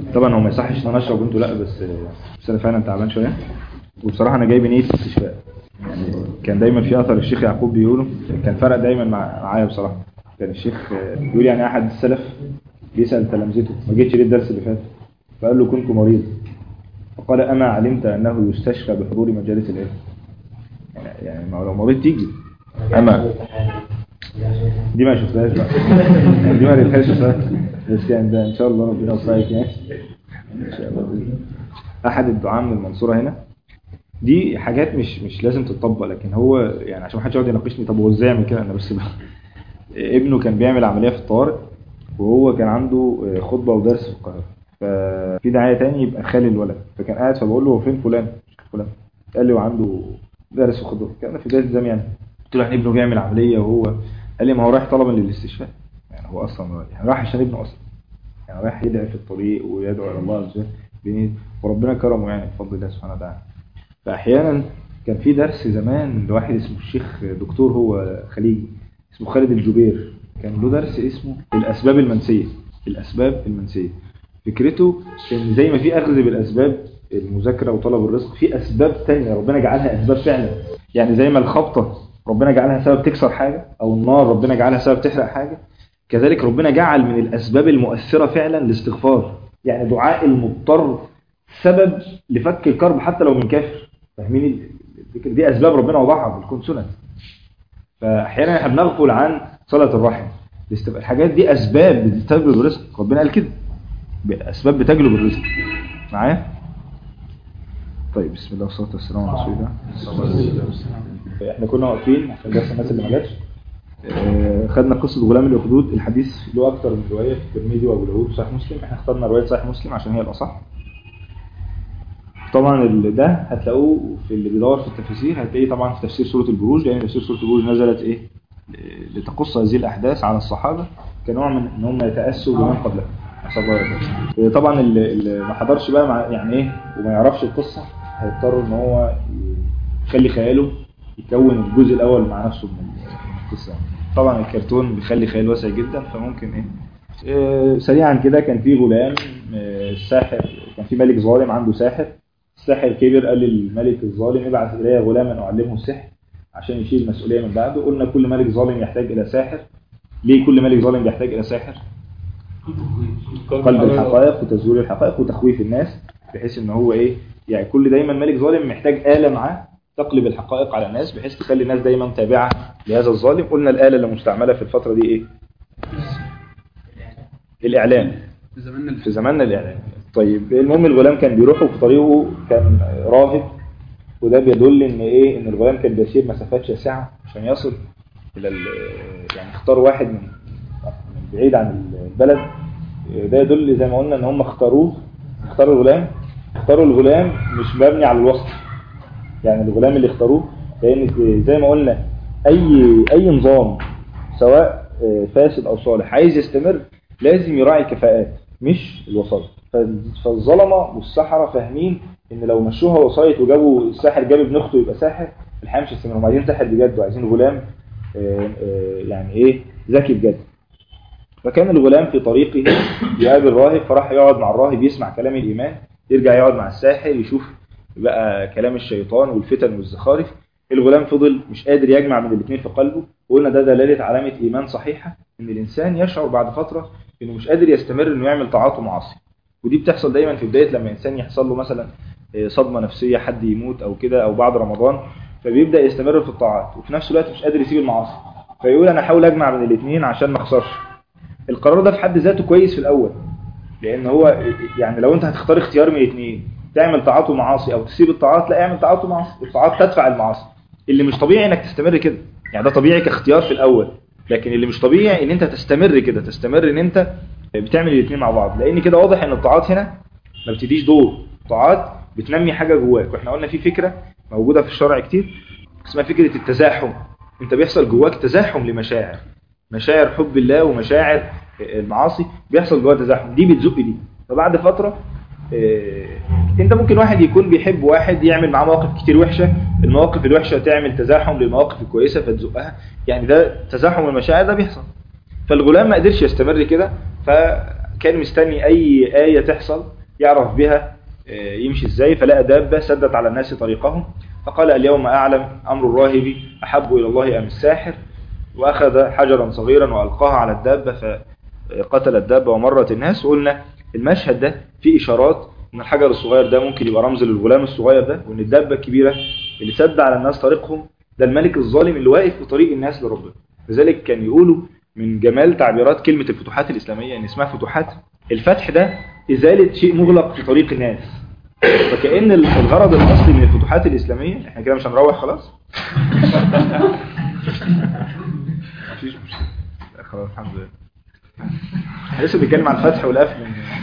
طبعا هو ما يصحش ان انا اشرب وانتوا لا، بس انا فعلا تعبان شويه، وبصراحه انا جايب نيه استشفاء. يعني كان دايما في اثر الشيخ يعقوب بيقوله، كان فرق دايما معايا بصراحه. كان الشيخ بيقول يعني احد السلف بيسال تلامذته ما جيتش ليه الدرس اللي فات؟ فقال له كنت مريض، فقال اما علمت انه يستشفى بحضور مجالس العلم؟ يعني ما لو مريض تيجي. اما دي ما شفتهاش بقى دي ما ريتهاش بس كان ده ان شاء الله ربنا يوفقك يعني ان شاء الله. احد الدعاة من المنصوره هنا، دي حاجات مش لازم تتطبق، لكن هو يعني عشان ما حدش يقعد يناقشني طب هو ازاي يعمل كده، انا بس ابنه كان بيعمل عمليه في الطوارئ، وهو كان عنده خطبه ودرس في القاهره، ففي داعيه تاني يبقى خالي الولد، فكان قاعد فبقول له فين فلان؟ قال لي وعنده درس وخطبه، كان في بدايه الزمان يعني. قلت له يعني ابنه بيعمل عمليه وهو قال لي ما هو رايح طلبا للاستشفاء، يعني هو اصلا يعني رايح عشان ابنه اصلا، يعني رايح يدعي في الطريق ويدعو الى الله عز وجل، وربنا كرمه يعني بفضل الله سبحانه وتعالى. فاحيانا كان في درس زمان لواحد اسمه الشيخ دكتور هو خليجي اسمه خالد الجبير، كان له درس اسمه الاسباب المنسيه. الاسباب المنسيه فكرته ان زي ما في اخذ بالاسباب المذاكره وطلب الرزق، في اسباب تانية ربنا جعلها اسباب فعلا، يعني زي ما الخبطه ربنا جعلها سبب تكسر حاجه، او النار ربنا جعلها سبب تحرق حاجه، كذلك ربنا جعل من الاسباب المؤثره فعلا الاستغفار، يعني دعاء المضطر سبب لفك الكرب حتى لو من كافر. فاهمين الفكره دي؟ اسباب ربنا وضعها في الكون سنن. فاحيانا احنا بنغفل عن صله الرحم، الحاجات دي اسباب بتجلب الرزق، ربنا قال كده اسباب بتجلب الرزق معايا. طيب بسم الله والصلاه والسلام على رسول الله صلى الله عليه وسلم. احنا كنا واقفين عشان بس الناس اللي ما جاتش، خدنا قصه غلام الاخدود. الحديث له اكتر من روايه في الترمذي وابو داود وصحيح مسلم، احنا اخترنا روايه صحيح مسلم عشان هي الاصح. طبعا ده هتلاقوه في اللي بيدور في التفاسير، هتلاقيه طبعا في تفسير سوره البروج، لان تفسير سوره البروج نزلت ايه لتقص هذه الاحداث على الصحابه كنوع من ان هم يتاسوا بمن قبلهم. طبعا اللي ما حضرش بقى مع يعني ايه وما يعرفش القصه، هيضطر ان هو يخلي خياله يكون الجزء الاول مع نفسه من القصه. طبعا الكرتون بيخلي خيال واسع جدا، فممكن سريعا كده. كان في غلام الساحر، كان في ملك ظالم عنده ساحر، الساحر كبر قال للملك الظالم ابعث الي غلاما اعلمه السحر عشان يشيل المسؤوليه من بعده. قلنا كل ملك ظالم يحتاج الى ساحر. ليه كل ملك ظالم بيحتاج الى ساحر؟ قلب الحقائق وتزوير الحقائق وتخويف الناس، بحيث ان هو يعني كل دايما ملك ظالم محتاج آلة معاه تقلب الحقائق على الناس، بحيث تخلي الناس دايما تابعة لهذا الظالم. قلنا الآلة اللي مستعملة في الفترة دي الإعلام، في زماننا الإعلام. طيب المهم الغلام كان بيروح وفي طريقه كان راهب، وده بيدل ان الغلام كان بيسير مسافات شاسعة عشان يصل الى يعني اختار واحد من بعيد عن البلد. ده يدل زي ما قلنا ان هم اختاروا الغلام مش مبني على الوصف، يعني الغلام اللي اختاروه، لان زي ما قلنا اي نظام سواء فاسد او صالح عايز يستمر لازم يراعي الكفاءات مش الوسائط. فالظلمه والسحره فاهمين ان لو مشوها وسائط وجابوا الساحر جاب ابن اخته يبقى ساحر، الحقيقه مش هيستمروا. هم عايزين ساحر بجد وعايزين غلام يعني ذكي بجد. فكان الغلام في طريقه يقابل راهب، فراح يقعد مع الراهب يسمع كلام الإيمان، يرجع يقعد مع الساحر يشوف بقى كلام الشيطان والفتن والزخارف. الغلام فضل مش قادر يجمع من الاثنين في قلبه، وقلنا ده دلالة علامة إيمان صحيحة، إن الإنسان يشعر بعد فترة إنه مش قادر يستمر إنه يعمل طاعات ومعاصي. ودي بتحصل دايما في بداية لما إنسان يحصل له مثلا صدمة نفسية، حد يموت أو كده، أو بعد رمضان، فبيبدأ يستمر في الطاعات وفي نفس الوقت مش قادر يسيب المعاصي، فيقول أنا حاول أجمع من الاثنين عشان ما أخسرش. القرار ده في حد ذاته كويس في الأول، لأن هو يعني لو أنت هتختار اختيار من الاثنين، تعمل طاعات ومعاصي أو تسيب الطاعات، لا اعمل طاعات ومعاصي. الطاعات تدفع المعاصي. اللي مش طبيعي إنك تستمر كده، يعني ده طبيعي كاختيار في الأول، لكن اللي مش طبيعي إن أنت تستمر كده، تستمر إن أنت بتعمل الاثنين مع بعض. لأن كده واضح إن الطاعات هنا ما بتديش دور، الطاعات بتنمي حاجة جواك. وإحنا قلنا في فكرة موجودة في الشرع كتير اسمها فكرة التزاحم. أنت بيحصل جواك تزاحم لمشاعر، مشاعر حب الله ومشاعر المعاصي، بيحصل جواه تزاحم، دي بتزق دي. فبعد فترة انت ممكن واحد يكون بيحب واحد يعمل معاه مواقف كتير وحشة، المواقف الوحشة تعمل تزاحم للمواقف الكويسة فتزقها، يعني ده تزاحم المشاعر ده بيحصل. فالغلام ما قدرش يستمر كده، فكان مستني اي آية تحصل يعرف بها يمشي ازاي. فلقى دابة سدت على الناس طريقهم فقال اليوم أعلم أمر الراهب أحب إلى الله أم الساحر، وأخذ حجرا صغيرا وألقاها على الدابة فقتل الدابة ومرت الناس. وقلنا المشهد ده فيه إشارات إن الحجر الصغير ده ممكن يبقى رمز للغلام الصغير ده، وإن الدابة الكبيرة اللي سد على الناس طريقهم ده الملك الظالم اللي واقف في طريق الناس لربنا. لذلك كان يقولوا من جمال تعبيرات كلمة الفتوحات الإسلامية إن اسمها فتوحات، الفتح ده إزالة شيء مغلق في طريق الناس. فكأن الغرض الأصلي من الفتوحات الإسلامية، احنا كده مش هنروح خلاص مفيش مشكلة خلاص الحمد لله، لسه بيتكلم عن الفتح والقفل.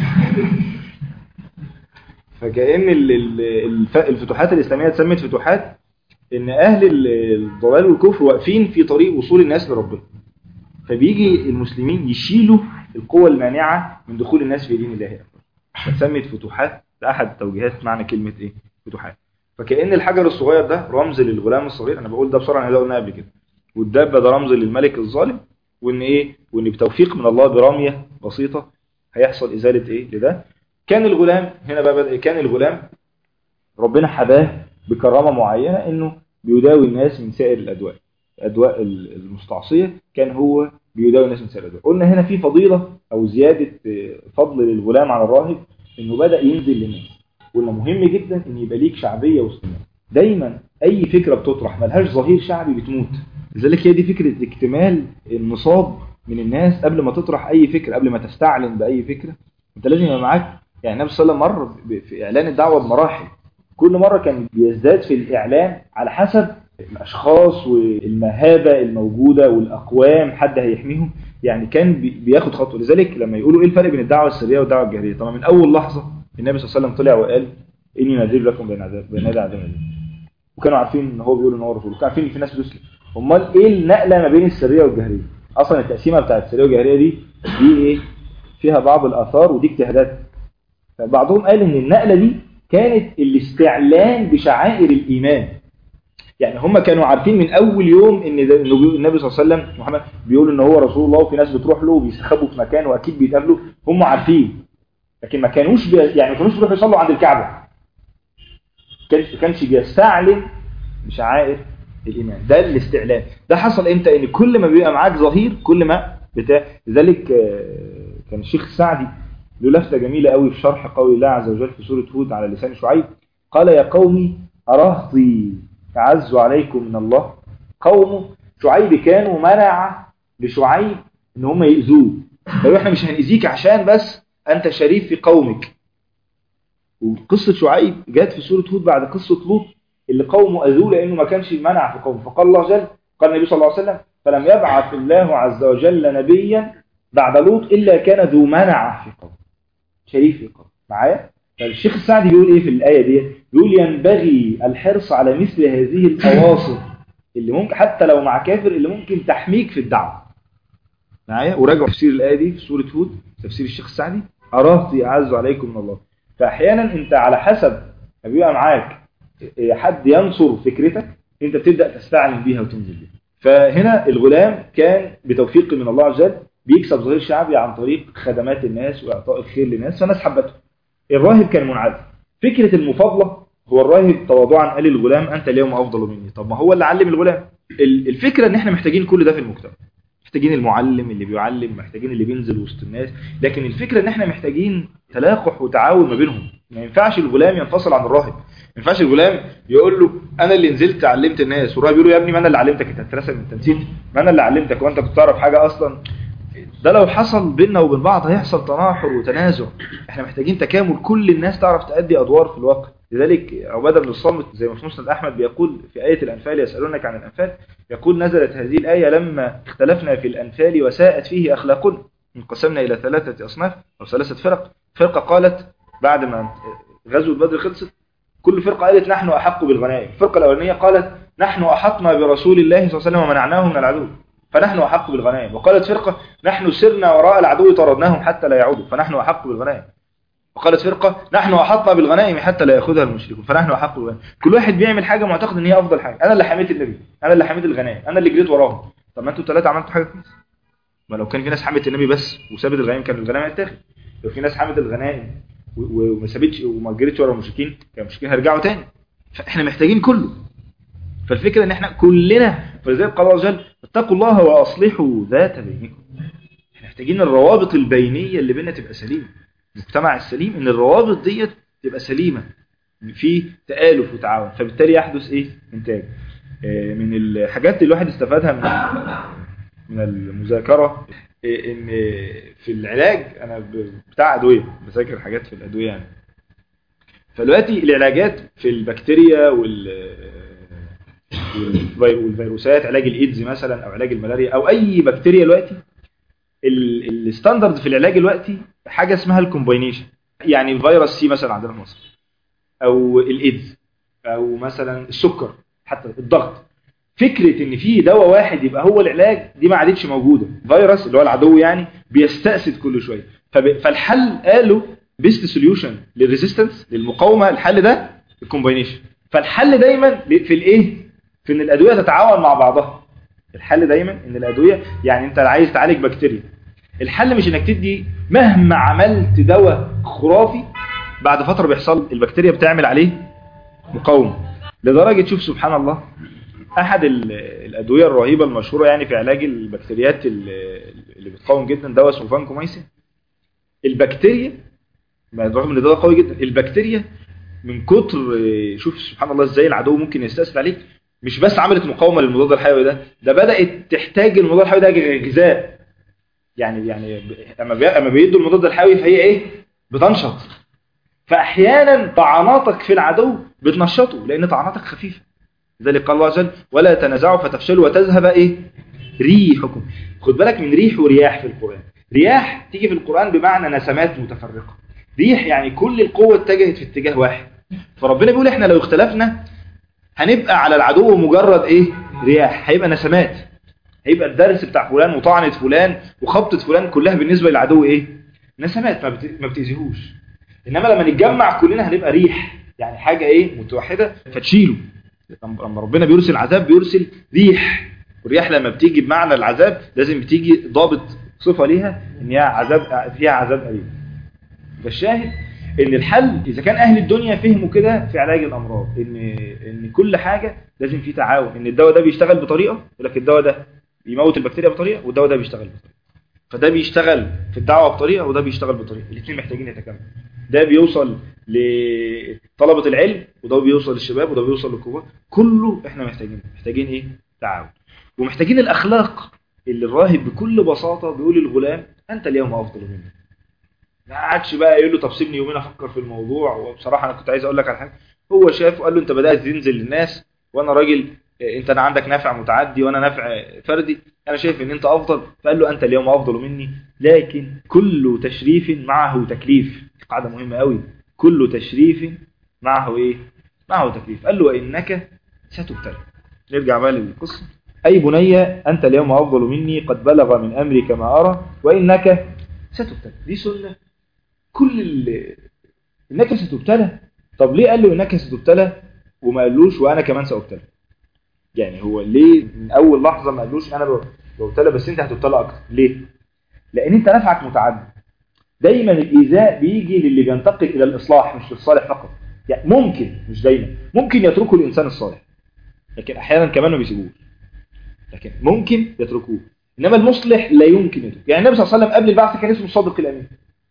فكأن الفتوحات الإسلامية اتسمت فتوحات إن أهل الضلال والكفر واقفين في طريق وصول الناس لربنا، فبيجي المسلمين يشيلوا القوة المانعة من دخول الناس في دين الله. فتسمت فتوحات، ده أحد توجيهات معنى كلمة إيه؟ فتوحات. فكأن الحجر الصغير ده رمز للغلام الصغير، أنا بقول ده بسرعة ده قلنا قبل كده، والدابة ده رمز للملك الظالم، وإن إيه؟ وإن بتوفيق من الله برمية بسيطة هيحصل إزالة إيه لده. كان الغلام هنا بقى بدأ، كان الغلام ربنا حباه بكرامة معينة إنه بيداوي الناس من سائر الأدواء المستعصية، كان هو بيداوي الناس من سائر الأدواء. قلنا هنا في فضيلة أو زيادة فضل للغلام على الراهب إنه بدأ ينزل للناس. قلنا مهم جدا إن يبقى ليك شعبية وسط الناس. دايما أي فكرة بتطرح ملهاش ظهير شعبي بتموت. لذلك هي دي فكرة اكتمال النصاب من الناس. قبل ما تطرح أي فكرة، قبل ما تستعلن بأي فكرة، أنت لازم يبقى معاك. يعني النبي صلى الله عليه وسلم مر في إعلان الدعوة بمراحل، كل مرة كان بيزداد في الإعلان على حسب الأشخاص والمهابة الموجودة والأقوام حد هيحميهم. يعني كان بياخد خطوة. لذلك لما يقولوا إيه الفرق بين الدعوة السرية والدعوة الجهرية، طبعا من أول لحظة النبي صلى الله عليه وسلم طلع وقال إني نذير لكم بين يدي عذاب أليم، وكانوا عارفين إن هو بيقول إن هو رسول، وكانوا عارفين إن في ناس بتسلم. أمال إيه النقلة ما بين السرية والجهرية؟ أصلا التقسيمة بتاعت السرية والجهرية دي إيه؟ فيها بعض الآثار ودي اجتهادات. فبعضهم قال إن النقلة دي كانت الاستعلان بشعائر الإيمان. يعني هم كانوا عارفين من أول يوم إن النبي صلى الله عليه وسلم محمد بيقول إن هو رسول الله، وفي ناس بتروح له وبيستخبوا في مكان وأكيد بيتقابلوا، هم عارفين. لكن ما كانوش يعني ما كانوش بيروحوا يصلوا عند الكعبة، كانش بيستعلن بشعائر الإيمان. ده الاستعلان ده حصل إمتى؟ إن كل ما بيبقى معاك ظهير كل ما لذلك كان الشيخ السعدي له لفتة جميلة قوي في شرح قول الله عز وجل في سورة هود على لسان شعيب، قال يا قومي أرهطي أعز عليكم من الله. قومه شعيب كانوا منع لشعيب إن هم يؤذوه، قالوا إحنا مش هنأذيك عشان بس أنت شريف في قومك. وقصة شعيب جات في سورة هود بعد قصة لوط اللي قومه أذوه لأنه ما كانش منع في قومه. فقال الله جل، قال النبي صلى الله عليه وسلم فلم يبعث الله عز وجل نبيا بعد لوط إلا كان ذو منع في قومه، شريف في قومه. معايا؟ فالشيخ السعدي بيقول إيه في الآية دي؟ بيقول ينبغي الحرص على مثل هذه الأواصر اللي ممكن حتى لو مع كافر اللي ممكن تحميك في الدعوة. معايا؟ وراجعوا تفسير الآية دي في سورة هود، تفسير الشيخ السعدي، أرهطي أعز عليكم من الله. فأحيانا أنت على حسب ما بيبقى معاك حد ينصر فكرتك أنت بتبدأ تستعلن بيها وتنزل بيها. فهنا الغلام كان بتوفيق من الله عز وجل بيكسب ظهير شعبي عن طريق خدمات الناس وإعطاء الخير للناس، فالناس حبته. الراهب كان منعزل. فكرة المفاضلة، هو الراهب تواضعا قال للغلام أنت اليوم أفضل مني. طب ما هو اللي علم الغلام. الفكرة إن إحنا محتاجين كل ده في المجتمع، محتاجين المعلم اللي بيعلم، محتاجين اللي بينزل وسط الناس. لكن الفكرة إن إحنا محتاجين تلاقح وتعاون ما بينهم. ما ينفعش الغلام ينفصل عن الراهب. ما ينفعش الغلام يقول له أنا اللي نزلت علمت الناس، والراهب يقول له يا ابني ما أنا اللي علمتك، أنت هترسم أنت نسيت، ما أنا اللي علمتك وأنت كنت تعرف حاجة أصلا. ده لو حصل بيننا وبين بعض هيحصل تناحر وتنازع. احنا محتاجين تكامل، كل الناس تعرف تأدي أدوار في الواقع. لذلك عبادة بن الصامت زي ما في مسند أحمد بيقول في آية الأنفال يسألونك عن الأنفال، يقول نزلت هذه الآية لما اختلفنا في الأنفال وساءت فيه أخلاقنا، انقسمنا إلى 3 أصناف أو 3 فرق. فرقة قالت بعد ما غزوة بدر خلصت كل فرقة قالت نحن أحق بالغنائم. الفرقة الأولانية قالت نحن أحطنا برسول الله صلى الله عليه وسلم ومنعناه من العدو فنحن أحق بالغنائم. وقالت فرقة نحن سرنا وراء العدو طردناهم حتى لا يعودوا فنحن أحق بالغنائم. وقالت فرقة نحن أحطنا بالغنائم حتى لا يأخذها المشركون فنحن أحق بالغنائم. كل واحد بيعمل حاجة معتقد ان هي أفضل حاجة. أنا اللي حميت النبي، أنا اللي حميت الغنائم، أنا اللي جريت وراهم. طب ما انتوا الثلاثة عملتوا حاجة كويسة. ما لو كان في ناس حمت النبي بس وسابت الغنائم كان الغنائم هتتاخد. لو في ناس حمت الغنائم وما سابتش وما جريتش ورا المشركين، كان المشركين هيرجعوا تاني. فاحنا محتاجين كله. فالفكره ان احنا كلنا، فلذلك قال الله عز وجل اتقوا الله واصلحوا ذات بينكم. احنا محتاجين الروابط البينيه اللي بيننا تبقى سليمه. المجتمع السليم ان الروابط ديت تبقى سليمه، في تآلف وتعاون، فبالتالي يحدث ايه؟ انتاج. من الحاجات اللي الواحد استفادها من المذاكره ان في العلاج، انا بتاع ادويه، بذاكر حاجات في الادويه يعني. فدلوقتي العلاجات في البكتيريا والفيروسات، علاج الايدز مثلا او علاج الملاريا او اي بكتيريا، دلوقتي الستاندرد في العلاج دلوقتي حاجه اسمها الكومباينيشن. يعني فيروس سي مثلا عندنا في مصر، او الايدز، او مثلا السكر، حتى الضغط. فكره ان في دواء واحد يبقى هو العلاج دي ما عادتش موجوده. فيروس اللي هو العدو يعني بيستأسد كل شويه. فالحل قالوا بيست سوليوشن للريزيستنس، للمقاومه، الحل ده الكومباينيشن. فالحل دايما في الايه؟ في ان الادويه تتعاون مع بعضها. الحل دايما ان الادويه، يعني انت عايز تعالج بكتيريا، الحل مش انك تدي مهما عملت دواء خرافي، بعد فتره بيحصل البكتيريا بتعمل عليه مقاومه، لدرجه شوف سبحان الله، احد الادويه الرهيبه المشهوره يعني في علاج البكتيريات اللي بتقاوم جدا، دواء اسمه فانكومايسين. البكتيريا رغم ان ده قوي جدا، البكتيريا من كتر، شوف سبحان الله ازاي العدو ممكن يستأثر عليك، مش بس عملت مقاومه للمضاد الحيوي ده بدات تحتاج المضاد الحيوي ده غذاء. يعني اما بيدوا المضاد الحيوي فهي ايه؟ بتنشط. فاحيانا طعناتك في العدو بتنشطه لان طعناتك خفيفه. لذلك قال الله عز وجل ولا تنازعوا فتفشلوا وتذهب ايه؟ ريحكم. خد بالك من ريح ورياح في القرآن. رياح تيجي في القرآن بمعنى نسمات متفرقة، ريح يعني كل القوة اتجهت في اتجاه واحد. فربنا بيقول احنا لو اختلفنا هنبقى على العدو مجرد ايه؟ رياح، هيبقى نسمات، هيبقى الدرس بتاع فلان وطعنة فلان وخبطة فلان كلها بالنسبة للعدو ايه؟ نسمات ما بتأذيهوش. انما لما نتجمع كلنا هنبقى ريح، يعني حاجة ايه؟ متوحدة فتشيله. لما ربنا بيرسل عذاب بيرسل ريح، والرياح لما بتيجي بمعنى العذاب لازم بتيجي ضابط صفة ليها ان هي عذاب، فيها عذاب أليم. فالشاهد ان الحل اذا كان اهل الدنيا فهموا كده في علاج الامراض، ان كل حاجة لازم فيه تعاون، ان الدواء ده بيشتغل بطريقة، ولكن الدواء ده بيموت البكتيريا بطريقة، والدواء ده بيشتغل بطريقة. فده بيشتغل في الدعوة بطريقة وده بيشتغل بطريقة، الاثنين محتاجين يتكاملوا. ده بيوصل لطلبة العلم وده بيوصل للشباب وده بيوصل للكبار، كله احنا محتاجين ايه؟ تعاون. ومحتاجين الاخلاق اللي الراهب بكل بساطة بيقول للغلام انت اليوم افضل مني. ما عادش بقى يقول له طب سيبني يومين افكر في الموضوع. وبصراحة انا كنت عايز اقول لك على حاجة، هو شاف وقال له انت بدأت تنزل للناس وانا راجل، انت عندك نافع متعدي وانا نافع فردي، انا شايف ان انت افضل. فقال له انت اليوم افضل مني، لكن كل تشريف معه تكليف. قاعدة مهمة قوي، كل تشريف معه ايه؟ معه تكليف. قال له وانك ستبتلى. نرجع بقى للقصة. اي بني انت اليوم افضل مني، قد بلغ من امرك ما ارى، وانك ستبتلى. دي سنة انك ستبتلى. طب ليه قال له انك ستبتلى وما قالوش وانا كمان سأبتلى؟ يعني هو ليه من اول لحظة ما قالوش انا ببتلى بس انت هتبتلى اكتر؟ ليه؟ لان انت نفعك متعدد. دايما الايذاء بيجي للي بينتقل الى الاصلاح مش للصالح فقط. يعني ممكن، مش دايما، ممكن يتركه الانسان الصالح، لكن احيانا كمان ما بيسيبوش، لكن ممكن يتركوه. انما المصلح لا يمكن يتركه. يعني النبي صلى الله عليه وسلم قبل البعثة كان اسمه الصادق الامين.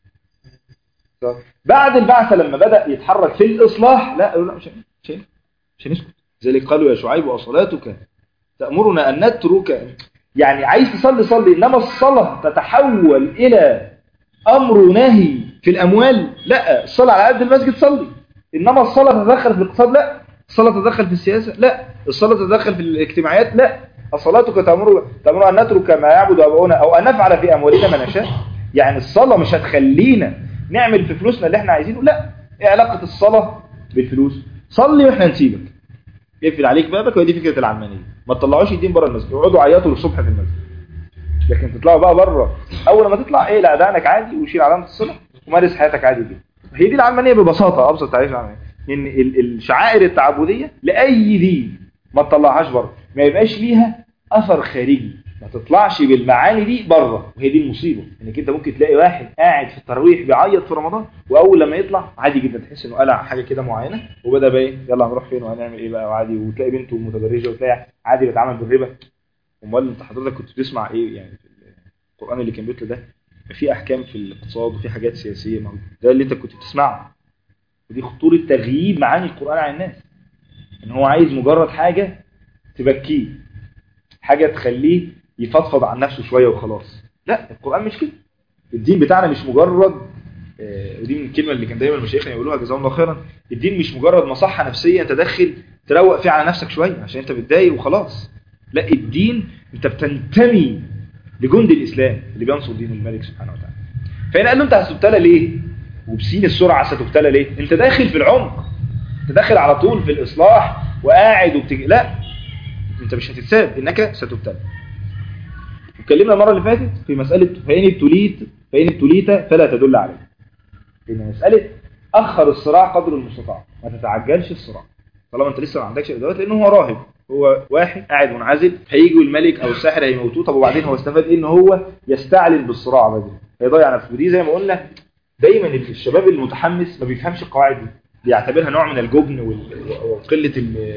بعد البعثة لما بدأ يتحرك في الاصلاح لا قالوا لا مش هنسكت. ذلك قالوا يا شعيب وصلاتك تأمرنا ان نترك. يعني عايز تصلي صلي، انما الصلاة تتحول الى امر ونهي في الاموال، لا. الصلاة على قد المسجد صلي، انما الصلاة تتدخل في الاقتصاد، لا. الصلاة تتدخل في السياسة، لا. الصلاة تتدخل في الاجتماعيات، لا. صلاتك تأمر ان نترك ما يعبد اباؤنا او ان نفعل في اموالنا ما نشاء. يعني الصلاة مش هتخلينا نعمل في فلوسنا اللي احنا عايزينه، لا. ايه علاقة الصلاة بالفلوس؟ صلي واحنا نسيبك، يقفل عليك بابك. ودي فكرة العلمانية، ما تطلعوش الدين بره المسجد، اقعدوا عيطوا للصبح في المسجد، لكن تطلعوا بقى بره اول ما تطلع ايه لا اذانك عادي وشيل علامة الصلاة ومارس حياتك عادي جدا. هي دي العلمانية ببساطة، ابسط تعريف العلمانية، ان الشعائر التعبدية لاي دين ما تطلعهاش بره، ما يبقاش ليها اثر خارجي، ما تطلعش بالمعاني دي بره. وهي دي المصيبه، انك انت ممكن تلاقي واحد قاعد في التراويح بيعيط في رمضان، واول لما يطلع عادي جدا تحس انه قلع حاجه كده معينه وبدا بقى ايه، يلا هنروح فين وهنعمل ايه بقى، وعادي. وتلاقي بنته متبرجه، وتلاقي عادي بيتعامل بالربا. امال انت حضرتك كنت بتسمع ايه يعني في القران اللي كان بيتلو ده؟ في احكام في الاقتصاد وفي حاجات سياسيه موجوده، ده اللي انت كنت بتسمعه. ودي خطوره تغييب معاني القران على الناس، ان هو عايز مجرد حاجه تبكيه، حاجه تخليه يفضفض عن نفسه شويه وخلاص. لا، القران مش كده. الدين بتاعنا مش مجرد ودي من الكلمه اللي كان دايما مشايخنا يقولوها جزاهم الله خيرا، الدين مش مجرد مصحه نفسيه انت داخل تروق فيها على نفسك شويه عشان انت بتضايق وخلاص. لا، الدين انت بتنتمي لجند الاسلام اللي بينصر دين الملك سبحانه وتعالى. فهنا قال له انت هتبتلى ليه؟ وبسين السرعه ستبتلى ليه؟ انت داخل في العمق، انت داخل على طول في الاصلاح وقاعد لا، انت مش هتتساب، انك ستبتلى. اتكلمنا المره اللي فاتت في مساله فإن ابتليت فلا تدل عليه. لأن مسألة أخر الصراع قدر المستطاع، ما تتعجلش الصراع طالما أنت لسه ما عندكش إدوات، لأنه هو راهب، هو واحد قاعد منعزل، هيجوا الملك أو الساحر هيموتوه. طب وبعدين هو استفاد إيه؟ إن هو يستعلن بالصراع بدري، هيضيع نفسه. ودي زي ما قلنا دايما الشباب المتحمس ما بيفهمش القواعد دي، بيعتبرها نوع من الجبن وقلة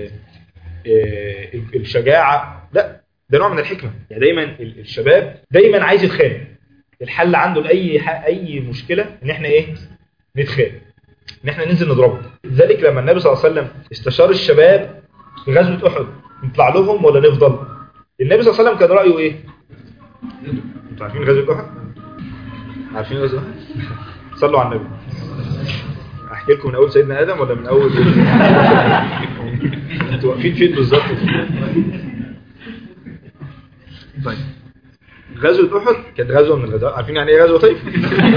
الشجاعة. لا، ده نوع من الحكمة. يعني دايما الشباب دايما عايز يتخانق، الحل عنده لأي مشكلة إن إحنا إيه؟ نتخانق، إن إحنا ننزل نضربه. لذلك لما النبي صلى الله عليه وسلم استشار الشباب في غزوة أحد، نطلع لهم ولا نفضل؟ النبي صلى الله عليه وسلم كان رأيه إيه؟ أنتوا عارفين غزوة أحد؟ عارفين غزوة أحد؟ صلوا على النبي. أحكي لكم من أول سيدنا آدم ولا من أول؟ أنتوا واقفين فين بالظبط؟ طيب، غزوة أحد كانت غزوة من الغزوات. عارفين يعني إيه غزوة؟ طيب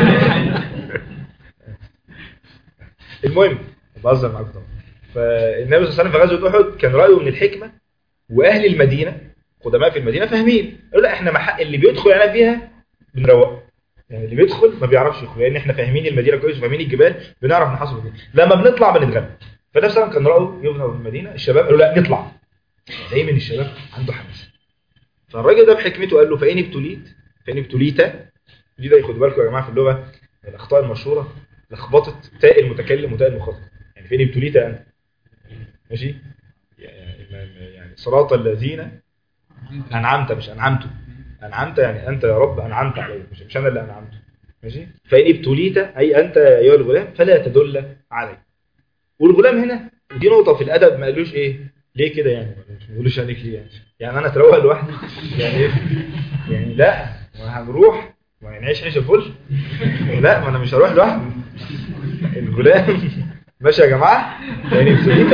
المهم بهزر معاكم طبعا. فالنبي صلى الله عليه وسلم في غزوة أحد كان رأيه من الحكمة، وأهل المدينة قدماء في المدينة فاهمين، قالوا لا إحنا اللي بيدخل يعني فيها بنروق، يعني اللي بيدخل ما بيعرفش يدخل، لأن إحنا فاهمين المدينة كويس وفاهمين الجبال، بنعرف نحاصر الجبال، لما بنطلع بنتغلب. فالنبي صلى الله عليه وسلم كان رأيه يبنى في المدينة، الشباب قالوا لا نطلع. دايما الشباب عنده حماس. فالراجل ده بحكمته قال له فإن ابتليت. دي ده خدوا بالكم يا جماعة في اللغة الأخطاء المشهورة، لخبطة تاء المتكلم وتاء المخاطب. يعني فإن ابتليت أنت، ماشي؟ يعني صراط الذين أنعمت، مش أنعمت. أنعمت يعني أنت يا رب أنعمت عليه، مش أنا اللي أنعمته، ماشي؟ فإن ابتليت أي أنت يا أيها الغلام فلا تدل عليه. والغلام هنا ودي نقطة في الأدب، ما قالوش إيه ليه كده، يعني مش بيقولوش عليك ليه يعني أنا أتروق لوحدي يعني إيه؟ يعني لا، ما هنروح ما نعيش عيش الفل، لا ما أنا مش هروح لوحدي. الغلام ماشي يا جماعة، يعني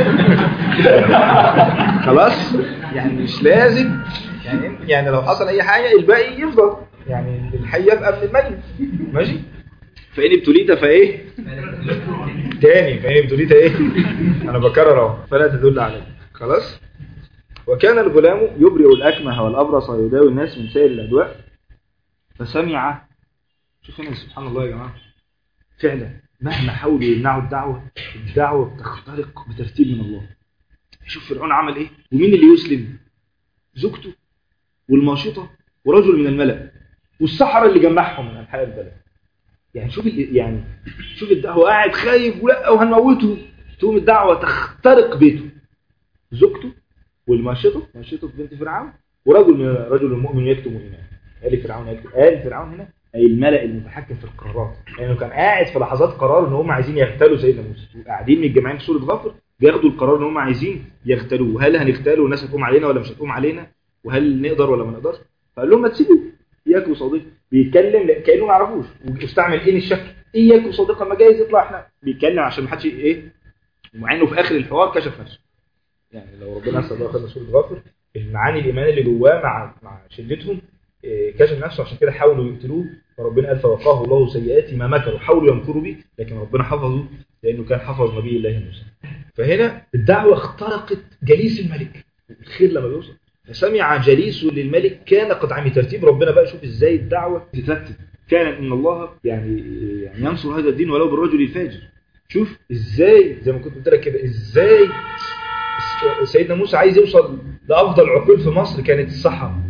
خلاص، يعني مش لازم يعني لو حصل أي حاجة الباقي يفضل، يعني الحي يبقى من الميت، ماشي؟ فإن ابتليت فإيه؟ تاني فإن ابتليت إيه؟ أنا بكرر أهو، فلا تدل عليه. خلاص؟ وكان الغلام يبرئ الأكمه والأبرص ويداوي الناس من سائر الأدواء. فسمع، شوف هنا سبحان الله يا جماعة، فعلا مهما حاولوا يمنعوا الدعوة بتخترق بترتيب من الله. شوف فرعون عمل إيه؟ ومين اللي يسلم؟ زوجته والماشطة ورجل من الملأ والسحرة اللي جمعهم من أنحاء البلد. يعني شوف الدعوة قاعد خايف ولا وهنموته، تقوم الدعوة تخترق بيته، زوجته والماشطة بنت فرعون رجل المؤمن يكتم إيمانه. قال فرعون هنا أي الملأ المتحكم في القرارات، لأنه يعني كان قاعد في لحظات قرار إن هم عايزين يغتالوا سيدنا موسى، وقاعدين متجمعين في سورة غافر بياخدوا القرار إن هم عايزين يغتالوه، هل هنغتاله والناس هتقوم علينا ولا مش هتقوم علينا، وهل نقدر ولا ما نقدرش. فقال لهم ما تسيبوا إياك وصديق، بيتكلم كأنه ما يعرفوش، واستعمل إيه الشك، إياك وصديقا ما جايز يطلع إحنا بيتكلم عشان ما حدش إيه، ومع إنه في آخر الحوار كشف نفسه. يعني لو ربنا سبحانه وتعالى سورة غافر المعاني الإيمان اللي جواه مع شدتهم كشف نفسه، عشان كده حاولوا يقتلوه، فربنا قال فوقاه الله سيئات ما مكروا، حاولوا يمكروا به لكن ربنا حفظه لأنه كان حفظ نبي الله موسى. فهنا الدعوة اخترقت جليس الملك، الخير لما بيوصل. فسمع جليس للملك كان قد عمي ترتيب ربنا بقى. شوف ازاي الدعوة تترتب فعلا، ان الله يعني ينصر هذا الدين ولو بالرجل الفاجر. شوف ازاي زي ما كنت قلت لك كده، ازاي سيدنا موسى عايز يوصل لأفضل عقول في مصر كانت الصحراء،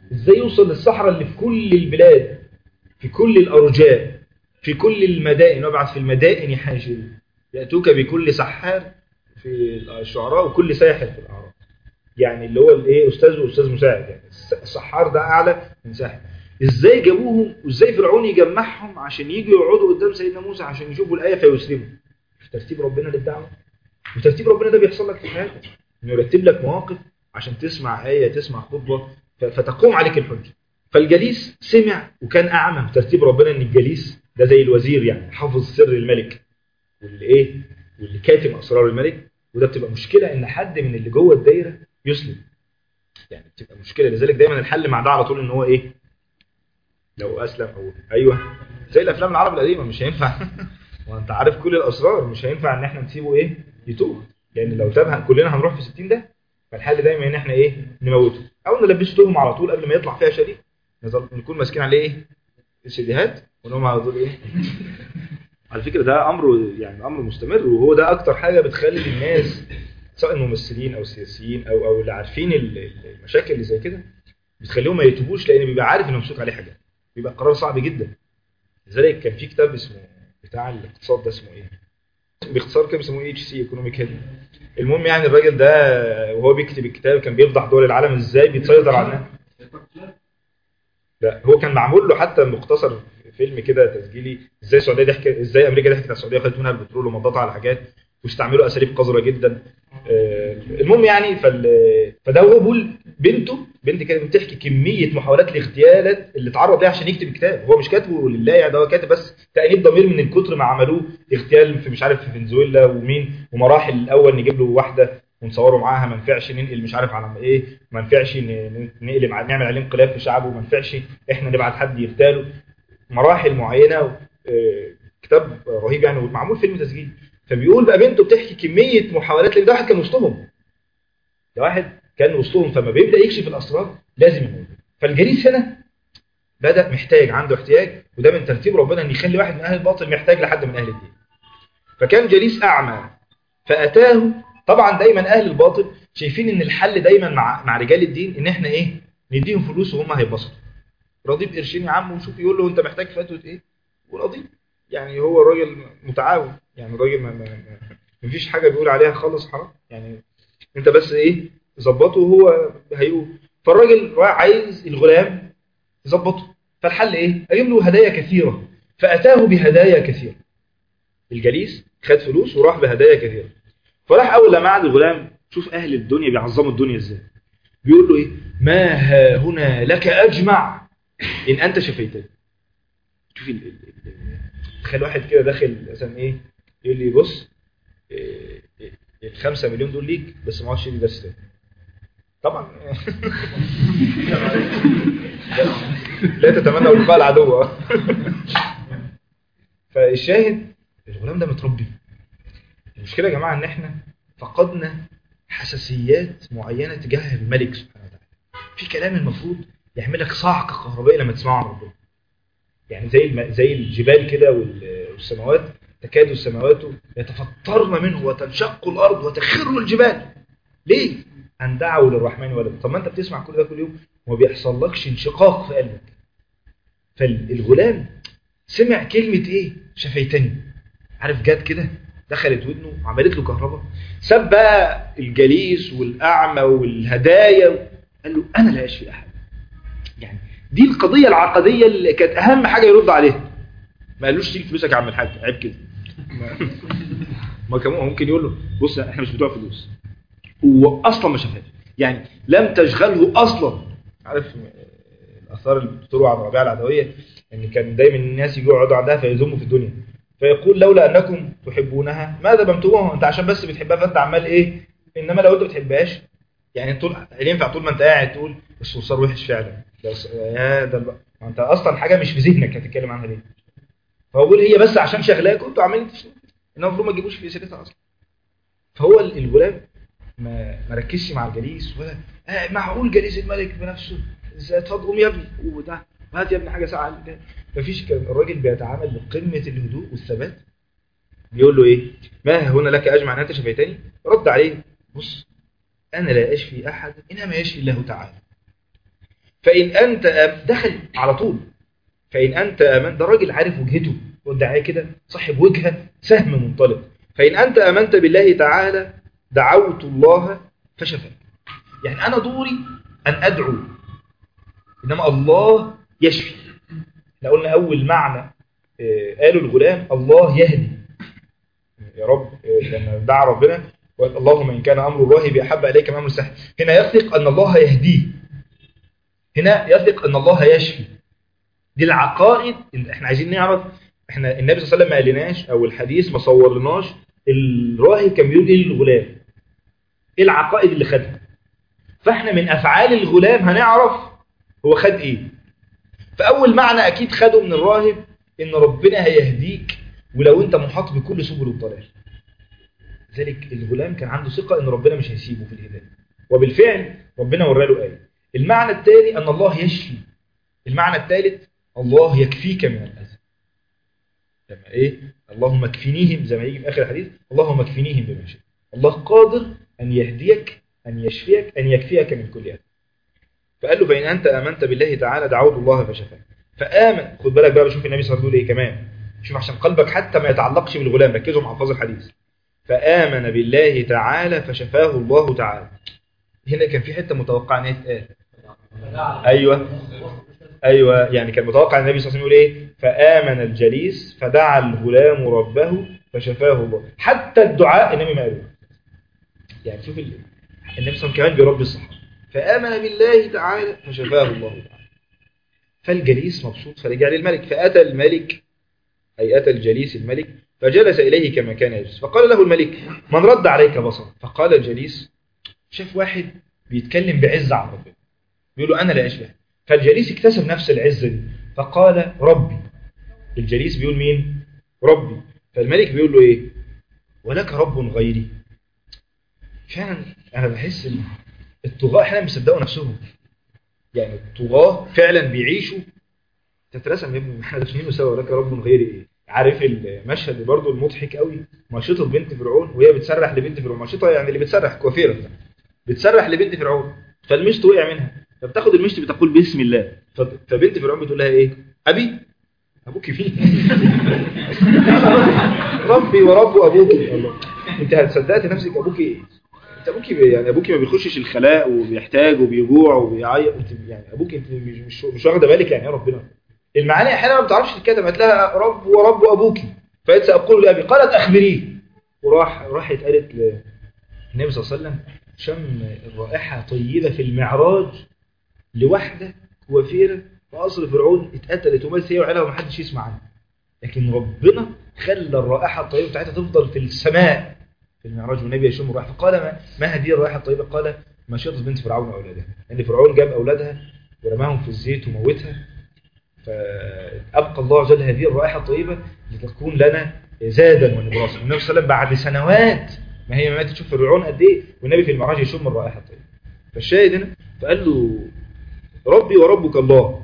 ازاي يوصل للصحراء اللي في كل البلاد، في كل الارجاء، في كل المدائن. وابعث في المدائن حاشرين ياتوك بكل سحار في الشعراء وكل ساحر في الاعراف. يعني اللي هو الايه، استاذ واستاذ مساعد، يعني السحار ده اعلى من ساحر. ازاي جابوهم وازاي فرعون يجمعهم عشان يجوا يقعدوا قدام سيدنا موسى عشان يشوفوا الايه فيسلموا؟ في ترتيب ربنا للدعوه. وترتيب ربنا ده بيحصل لك في حياتك، انه يرتب لك مواقف عشان تسمع ايه، تسمع خطبه، فتقوم عليك الحجه. فالجليس سمع وكان اعمى. ترتيب ربنا ان الجليس ده زي الوزير، يعني حافظ سر الملك واللي ايه، واللي كاتم اسرار الملك. وده بتبقى مشكله ان حد من اللي جوه الدايره يسلم، يعني بتبقى مشكله. لذلك دايما الحل مع ده على طول ان هو ايه، لو اسلم او ايوه، زي الافلام العرب القديمه مش هينفع وانت عارف كل الاسرار، مش هينفع ان احنا نسيبه ايه يتوب، لان لو تاب كلنا هنروح في 60 ده. فالحل دايما ان احنا ايه، نموته او نلبسه تهم على طول قبل ما يطلع فيها شريك، نكون ماسكين عليه ايه، السيديهات، ونقوم على طول ايه على فكره ده امر، يعني امر مستمر، وهو ده اكتر حاجه بتخلي الناس سواء الممثلين او السياسيين او اللي عارفين المشاكل اللي زي كده، بتخليهم ما يتوبوش، لان بيبقى عارف انه ممسوك عليه حاجه، بيبقى قرار صعب جدا. لذلك كان في كتاب اسمه بتاع الاقتصاد ده، اسمه ايه باختصار كده، اسمه اتش سي ايكونوميك هيد. المهم يعني الراجل ده وهو بيكتب الكتاب كان بيفضح دول العالم ازاي بيتسيطر على الناس. لا هو كان معمول له حتى مختصر فيلم كده تسجيلي، ازاي السعوديه ضحكت، ازاي امريكا ضحكت على السعوديه وخدت منها البترول ومضتها على حاجات واستعملوا اساليب قذره جدا. المهم يعني فده هو بيقول بنت كانت بتحكي كميه محاولات الاغتيالات اللي اتعرض ليها عشان يكتب الكتاب. هو مش كاتبه لله يعني، ده هو كاتب بس تأنيب ضمير من الكتر ما عملوه اغتيال في مش عارف في فنزويلا ومين، ومراحل الاول نجيب له واحده ونصوره معاها، ما نفعش ننقل مش عارف على ايه، ما نفعش نقلب نعمل عليه انقلاب في شعبه، ما نفعش احنا نبعت حد يغتاله، مراحل معينه. كتاب رهيب يعني، ومعمول فيلم تسجيل. فبيقول بقى بنته بتحكي كميه محاولات، لان ده واحد كان وسطهم، فما بيبدا يكشف الاسرار لازم يموت. فالجليس هنا بدا محتاج، عنده احتياج، وده من ترتيب ربنا ان يخلي واحد من اهل الباطل محتاج لحد من اهل الدين. فكان جليس اعمى فاتاه. طبعا دايما اهل الباطل شايفين ان الحل دايما مع رجال الدين ان احنا ايه، نديهم فلوس وهم هيبسطوا. راضي بقرشين يا عم، وشوف يقول له انت محتاج فتوى ايه، وراضي. يعني هو الراجل متعاون، يعني الراجل ما فيش حاجه بيقول عليها خالص حرام، يعني انت بس ايه ظبطه وهو هيقول. فالراجل عايز الغلام يظبطه، فالحل ايه، اجيب له هدايا كثيره. فاتاه بهدايا كثيره. الجليس خد فلوس وراح بهدايا كثيره. فراح اول لما قعد الغلام، شوف اهل الدنيا بيعظموا الدنيا ازاي، بيقول له ايه، ما ها هنا لك اجمع ان انت شفيتني. شوف تخيل واحد كده داخل مثلا ايه، يقول لي بص ال5 مليون دول ليك، بس ما عادش لي درس تاني. طبعا لا تتمنى لقاء العدو. فالشاهد الغلام ده متربي. المشكله يا جماعه ان احنا فقدنا حساسيات معينه تجاه الملك سبحانه وتعالى. في كلام المفروض يعملك صاعقه كهربائيه لما تسمعه عن ربنا، يعني زي الجبال كده والسماوات، تكاد السماوات يتفطرن منه وتنشق الارض وتخر الجبال. ليه؟ ان دعوا للرحمن ولدا. طب ما انت بتسمع كل ده كل يوم وما بيحصلكش انشقاق في قلبك. فالغلام سمع كلمه ايه، شفيتني، عارف جات كده دخلت ودنه وعملت له كهرباء. ساب بقى الجليس والاعمى والهدايا، قال له انا لا اشفي احد. يعني دي القضيه العقديه اللي كانت اهم حاجه يرد عليها. ما قالوش تيجي فلوسك يا عم الحاج، عيب كده. ما كان ممكن يقول له بص احنا مش بتوع فلوس، هو اصلا ما شافهاش، يعني لم تشغله اصلا. عارف الاثار اللي بتروى عن ربيعه العدويه ان كان دايما الناس يجوا يقعدوا عندها فيذموا في الدنيا، فيقول لولا انكم تحبونها ما ذبمتموها. انت عشان بس بتحبها فانت عمال ايه، انما لو انت ما بتحبهاش يعني طول ينفع طول ما انت قاعد تقول الصرصار وحش فعلا، يا ده انت اصلا حاجه مش في ذهنك هتتكلم عنها ليه. فهو بيقول هي بس عشان شغلاك وانتوا عمالين تشتغلوا، انما المفروض ما تجيبوش في سيرتها اصلا. فهو الغلام ما ركزش مع الجليس ولا معقول جليس الملك بنفسه ازاي تقوم يا ابني وده هات يا ابني حاجه ساعه. مفيش كلام. الراجل بيتعامل بقمه الهدوء والثبات. بيقول له ايه، ما هنا لك اجمع ان انت شفيتني. رد عليه بص انا لا اشفي احد انما يشفي الله تعالى. فإن أنت دخل على طول. فإن أنت آمنت، ده راجل عارف وجهته والدعاية كده صاحب وجهة سهم منطلق. فإن أنت آمنت بالله تعالى دعوت الله فشفاك. يعني أنا دوري أن أدعو، إنما الله يشفي. احنا قلنا أول معنى قالوا الغلام الله يهدي. يا رب لما دعا ربنا اللهم إن كان أمر الله بأحب إليك من أمر السهل، هنا يثق أن الله يهديه، هنا يثق أن الله يشفي. دي العقائد اللي احنا عايزين نعرف. احنا النبي صلى الله عليه وسلم ما قالناش، او الحديث ما صورلناش الراهب كان بيقول ايه للغلام، ايه العقائد اللي خدها. فاحنا من افعال الغلام هنعرف هو خد ايه. فاول معنى اكيد خده من الراهب ان ربنا هيهديك ولو انت محاط بكل سبل الضلال. لذلك الغلام كان عنده ثقة ان ربنا مش هيسيبه في الهداية، وبالفعل ربنا وراله آية. المعنى الثاني ان الله يشفي. المعنى الثالث الله يكفيك من الأذى. لما ايه اللهم اكفنيهم، زي ما يجي في اخر الحديث اللهم اكفنيهم بما شئت. الله قادر ان يهديك، ان يشفيك، ان يكفيك من كل اذى. فقال له فإن أنت آمنت بالله تعالى دعوت الله فشفاك. فآمن. خد بالك بقى، بشوف النبي صلى الله عليه وسلم يقول ايه كمان. شوف عشان قلبك حتى ما يتعلقش بالغلام، ركزوا مع الفاظ الحديث. فآمن بالله تعالى فشفاه الله تعالى. هنا كان في حته متوقع ان هي تتقال. ايوه يعني كان متوقع النبي صلى الله عليه وسلم يقول ايه فآمن الجليس فدعا الغلام ربه فشفاه الله. حتى الدعاء النبي ما قاله. يعني شوف النبي صلى الله عليه وسلم كمان بيربي الصحابه. فآمن بالله تعالى فشفاه الله تعالى. فالجليس مبسوط فرجع للملك، فأتى الملك أي أتى الجليس الملك فجلس إليه كما كان يجلس. فقال له الملك من رد عليك بصر؟ فقال الجليس شاف واحد بيتكلم بعزة عن ربنا بيقول له أنا لا أشبه. فالجليس اكتسب نفس العزة دي فقال ربي. الجليس بيقول مين؟ ربي. فالملك بيقول له إيه؟ ولك رب غيري. فعلا أنا بحس إن الطغاة احنا بيصدقوا نفسهم. يعني الطغاة فعلا بيعيشوا. تترسم يا ابني احنا دفنينه سوا ولك رب غيري ايه. عارف المشهد اللي برضه المضحك قوي، مشيطه بنت فرعون وهي بتسرح لبنت فرعون. مشيطه يعني اللي بتسرح كوافيره بتسرح لبنت فرعون، فالمشط وقع منها فبتاخد المشط بتقول بسم الله. فبنت فرعون بتقول لها ايه؟ ابي؟ ابوك فين؟ ربي ورب ابوك. الله، انت هتصدقت نفسك ابوك ايه؟ انت ابوك يعني ابوك ما بيخشش الخلاء وبيحتاج وبيجوع وبيعيط. يعني ابوك انت مش واخده بالك يعني يا ربنا. المعاني احيانا ما بتعرفش تتكتب، هتلاقيها رب ورب ابوك. فقالت ساقول لابي قالت اخبريه. راحت قالت للنبي صلى الله عليه وسلم شم الرائحه طيبه في المعراج لوحده وفيره في قصر فرعون اتقتلت ومات هي وعيالها ومحدش يسمع عنها. لكن ربنا خلى الرائحه الطيبه بتاعتها تفضل في السماء في المعراج والنبي يشم الرائحه. فقال ما هذه الرائحه الطيبه؟ قال مشيطه بنت فرعون واولادها. لان فرعون جاب اولادها ورماهم في الزيت وموتها، فأبقى الله عز وجل هذه الرائحة الطيبة لتكون لنا زادا ونبراسا. والنبي صلى الله عليه وسلم بعد سنوات ما هي ماتت تشوف فرعون قد ايه والنبي في المعراج يشم الرائحة الطيبة. فالشاهد هنا فقال له ربي وربك الله.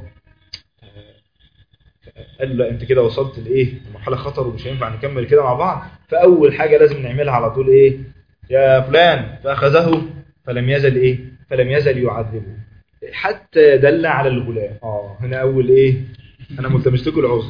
قال له لا انت كده وصلت لايه مرحله خطر ومش هينفع نكمل كده مع بعض. فاول حاجه لازم نعملها على طول ايه يا فلان؟ فاخذه فلم يزل ايه فلم يزل يعذبه حتى دل على الغلام. هنا اول ايه انا ملتمس لكم العذر.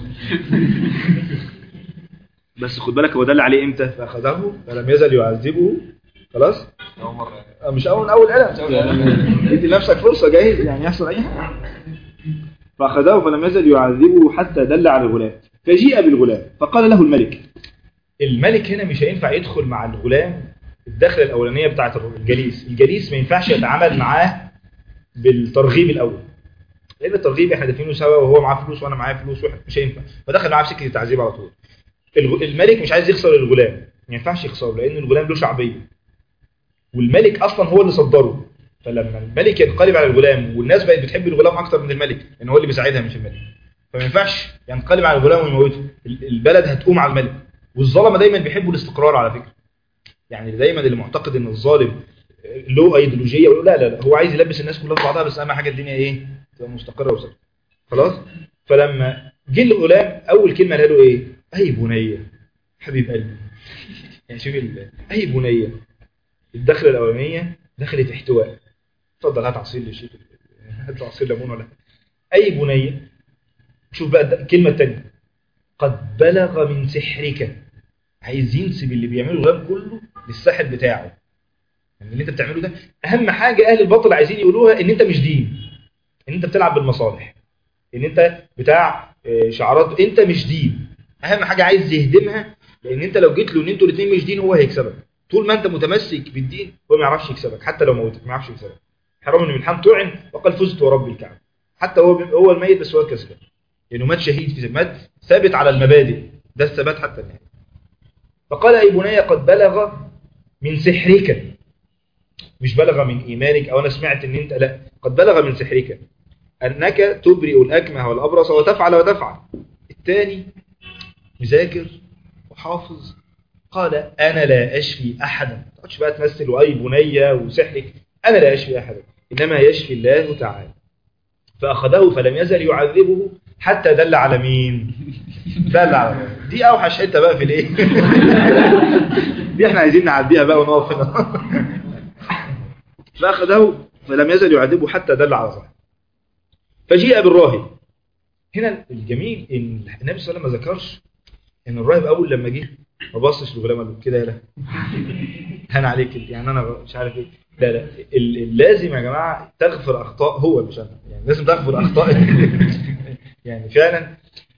بس خد بالك هو دل عليه امتى؟ فاخذه فلم يزل يعذبه. خلاص مش اول قلم ادي لنفسك فرصه جاهز يعني يحصل اي حاجه. فاخذه فلم يزل يعذبه حتى دل على الغلام. فجيء بالغلام فقال له الملك هنا مش هينفع يدخل مع الغلام الدخله الاولانيه بتاعه الجليس ما ينفعش يتعامل معاه بالترغيب الاول، لان الترغيب احنا دافعينه سوا وهو معاه فلوس وانا معايا فلوس مش هينفع. فدخل معاه في سكه التعذيب على طول. الملك مش عايز يخسر الغلام، ما ينفعش يخسره لان الغلام له شعبيه والملك اصلا هو اللي صدره. فلما الملك ينقلب على الغلام والناس بقت بتحب الغلام اكتر من الملك لان هو اللي بيساعدها مش الملك، فما ينفعش ينقلب على الغلام ويموته. البلد هتقوم على الملك. والظلمه دايما بيحبوا الاستقرار على فكره. يعني دايما اللي معتقد ان الظالم له ايديولوجيه لا هو عايز يلبس الناس كلها في بعضها، بس اهم حاجه الدنيا ايه تبقى مستقره وثابته. خلاص. فلما جه الغلام اول كلمه قالها له ايه؟ اي بنيه حبيب قلبي. يعني شوف اي بنيه. الدخله الاولانيه دخلت احتواء. اتفضل هات عصير للشيخ هات عصير ليمون ولا اي بنيه. شوف بقى الكلمه الثانيه، قد بلغ من سحرك، عايز ينسب اللي بيعمله الغلام كله للساحر بتاعه. يعني اللي انت بتعمله ده اهم حاجه اهل الباطل عايزين يقولوها، ان انت مش دين، ان انت بتلعب بالمصالح، ان انت بتاع شعارات، انت مش دين. اهم حاجه عايز يهدمها، لان انت لو جيت له ان انتوا الاثنين مش دين هو هيكسبك. طول ما انت متمسك بالدين هو ما يعرفش يكسبك، حتى لو موتك ما يعرفش يكسبك. حرام بن ملحان طعن وقال فزت ورب الكعبه، حتى هو الميت بس هو الكسبان، لانه مات شهيد في مات ثابت على المبادئ، ده الثبات حتى النهايه. فقال اي بني قد بلغ من سحرك، مش بلغ من ايمانك او انا سمعت ان انت، لا، قد بلغ من سحرك انك تبرئ الاكمه والابرص وتفعل وتفعل. الثاني مذاكر وحافظ، قال انا لا اشفي احدا. ما تقعدش بقى تمثل واي بنيه وسحرك، انا لا اشفي احدا انما يشفي الله تعالى. فاخذه فلم يزل يعذبه حتى دل على مين؟ دل على دي اوحش حته بقى في الايه. دي احنا عايزين نعديها بقى ونقف هنا. فاخذه فلم يزل يعذبه حتى دل على صاحبه. فجيء بالراهب. هنا الجميل ان النبي صلى الله عليه وسلم ما ذكرش ان الراهب اول لما جه ما بصش للغلام قال له كده يا لا هان عليك يعني انا مش عارف ايه. لا لا، اللازم يا جماعه تغفر اخطاء، هو مش انا يعني، لازم تغفر اخطاء. يعني فعلا.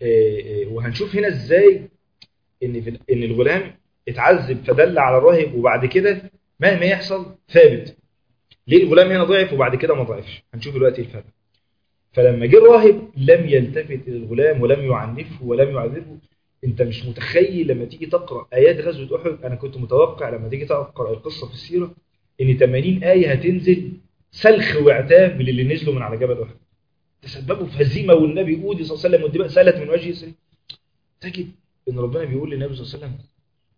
وهنشوف هنا ازاي ان الغلام اتعذب فدل على الراهب، وبعد كده مهما يحصل ثابت. ليه الغلام هنا ضعف وبعد كده ما ضعفش؟ هنشوف دلوقتي الفرق. فلما جه الراهب لم يلتفت الى الغلام ولم يعنفه ولم يعذبه. انت مش متخيل لما تيجي تقرا ايات غزوه احد، انا كنت متوقع لما تيجي تقرا القصه في السيره ان 80 ايه هتنزل سلخ وعتاب للي نزلوا من على جبل احد، تسببوا في هزيمه والنبي اودي صلى الله عليه وسلم والدماء سالت من وجهه. تجد ان ربنا بيقول للنبي صلى الله عليه وسلم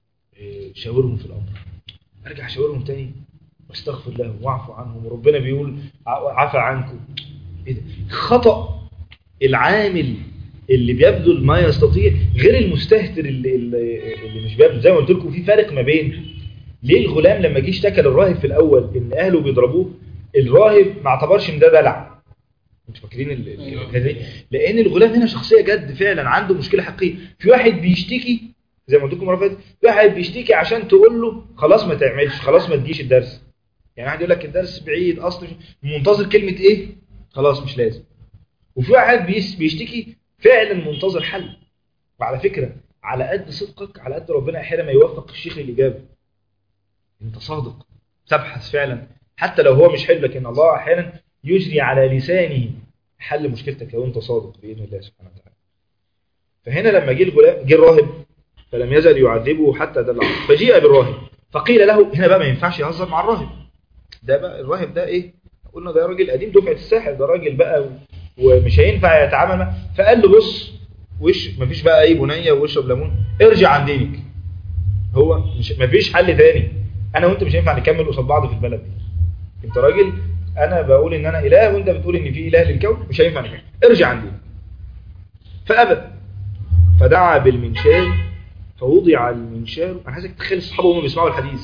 شاورهم في الامر، ارجع شاورهم تاني واستغفر لهم واعفو عنهم، وربنا بيقول عفى عنكم. ايه ده؟ خطأ العامل اللي بيبذل ما يستطيع غير المستهتر اللي مش بيبذل. زي ما قلت لكم في فرق ما بين ليه الغلام لما جه اشتكى للراهب في الاول ان اهله بيضربوه، الراهب ما اعتبرش ان ده دلع. انتوا فاكرين لان الغلام هنا شخصيه جد فعلا عنده مشكله حقيقيه. في واحد بيشتكي زي ما قلت لكم مره فاتت، في واحد بيشتكي عشان تقول له خلاص ما تعملش، خلاص ما تجيش الدرس. يعني واحد يقول لك الدرس بعيد اصلا، منتظر كلمه ايه، خلاص مش لازم. وفي واحد بيشتكي فعلا منتظر حل. وعلى فكره على قد صدقك على قد ربنا احيانا ما يوفق الشيخ للاجابه. انت صادق تبحث فعلا حتى لو هو مش حل، لكن الله احيانا يجري على لسانه حل مشكلتك لو انت صادق باذن الله سبحانه وتعالى. فهنا لما جه الراهب فلم يزل يعذبه حتى دل عليه. فجيء بالراهب فقيل له، هنا بقى ما ينفعش يهزر مع الراهب ده، بقى الراهب ده ايه، قلنا ده راجل قديم دفعه الساحر، ده راجل بقى ومش هينفع يتعامل معاه. فقال له بص، وش مفيش بقى اي بنيه واشرب ليمون، ارجع عن دينك. هو مش مفيش حل ثاني، انا وانت مش هينفع نكمل قصاد بعض في البلد دي. انت راجل، انا بقول ان انا اله وانت بتقول ان في اله للكون، مش هينفع نكمل، ارجع عن دينك. فابى فدعا بالمنشار فوضع المنشار. انا عايزك تتخيل الصحابه وهم بيسمعوا الحديث.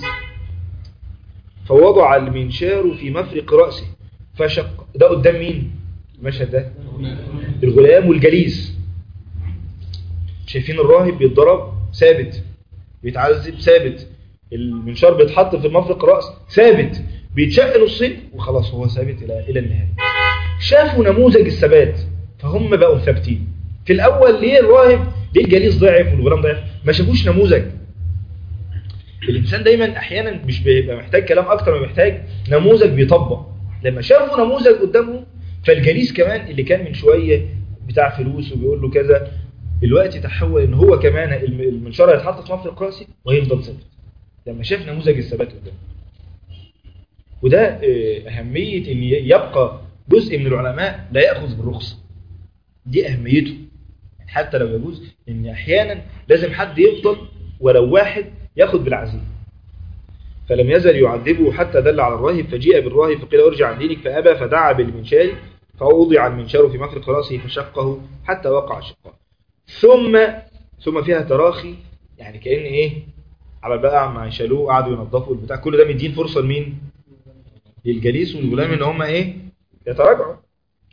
فوضع المنشار في مفرق راسه فشق. ده قدام مين المشهد ده؟ الغلام والجليس. شايفين الراهب بيتضرب ثابت، بيتعذب ثابت، المنشار بيتحط في المفرق راس ثابت، بيتشق نصين وخلاص هو ثابت الى النهايه. شافوا نموذج الثبات فهم بقوا ثابتين. في الاول ليه الراهب، ليه الجليس ضعف والغلام ضعف؟ ما شافوش نموذج. الانسان دايما احيانا مش بيبقى محتاج كلام اكتر ما محتاج نموذج بيطبق. لما شافوا نموذج قدامهم، فالجليس كمان اللي كان من شويه بتاع فلوس وبيقول له كذا، دلوقتي تحول ان هو كمان المنشار هيتحط في مفرق راسي وهيفضل ثابت لما شاف نموذج الثبات قدامه. وده اهميه ان يبقى جزء من العلماء لا ياخذ بالرخصه، دي اهميته. حتى لو يجوز ان احيانا لازم حد يفضل ولو واحد ياخذ بالعزيمه. فلم يزل يعذبه حتى دل على الراهب. فجيء بالراهب فقيل ارجع عن دينك فابى فدعا بالمنشار فوضع المنشار في مفرق راسه فشقه حتى وقع شقه. ثم فيها تراخي، يعني كأن ايه، على بقى ما يشالوه قعدوا ينظفوا البتاع، كل ده مدين فرصه لمين؟ للجليس والغلام ان هم ايه، يتراجعوا.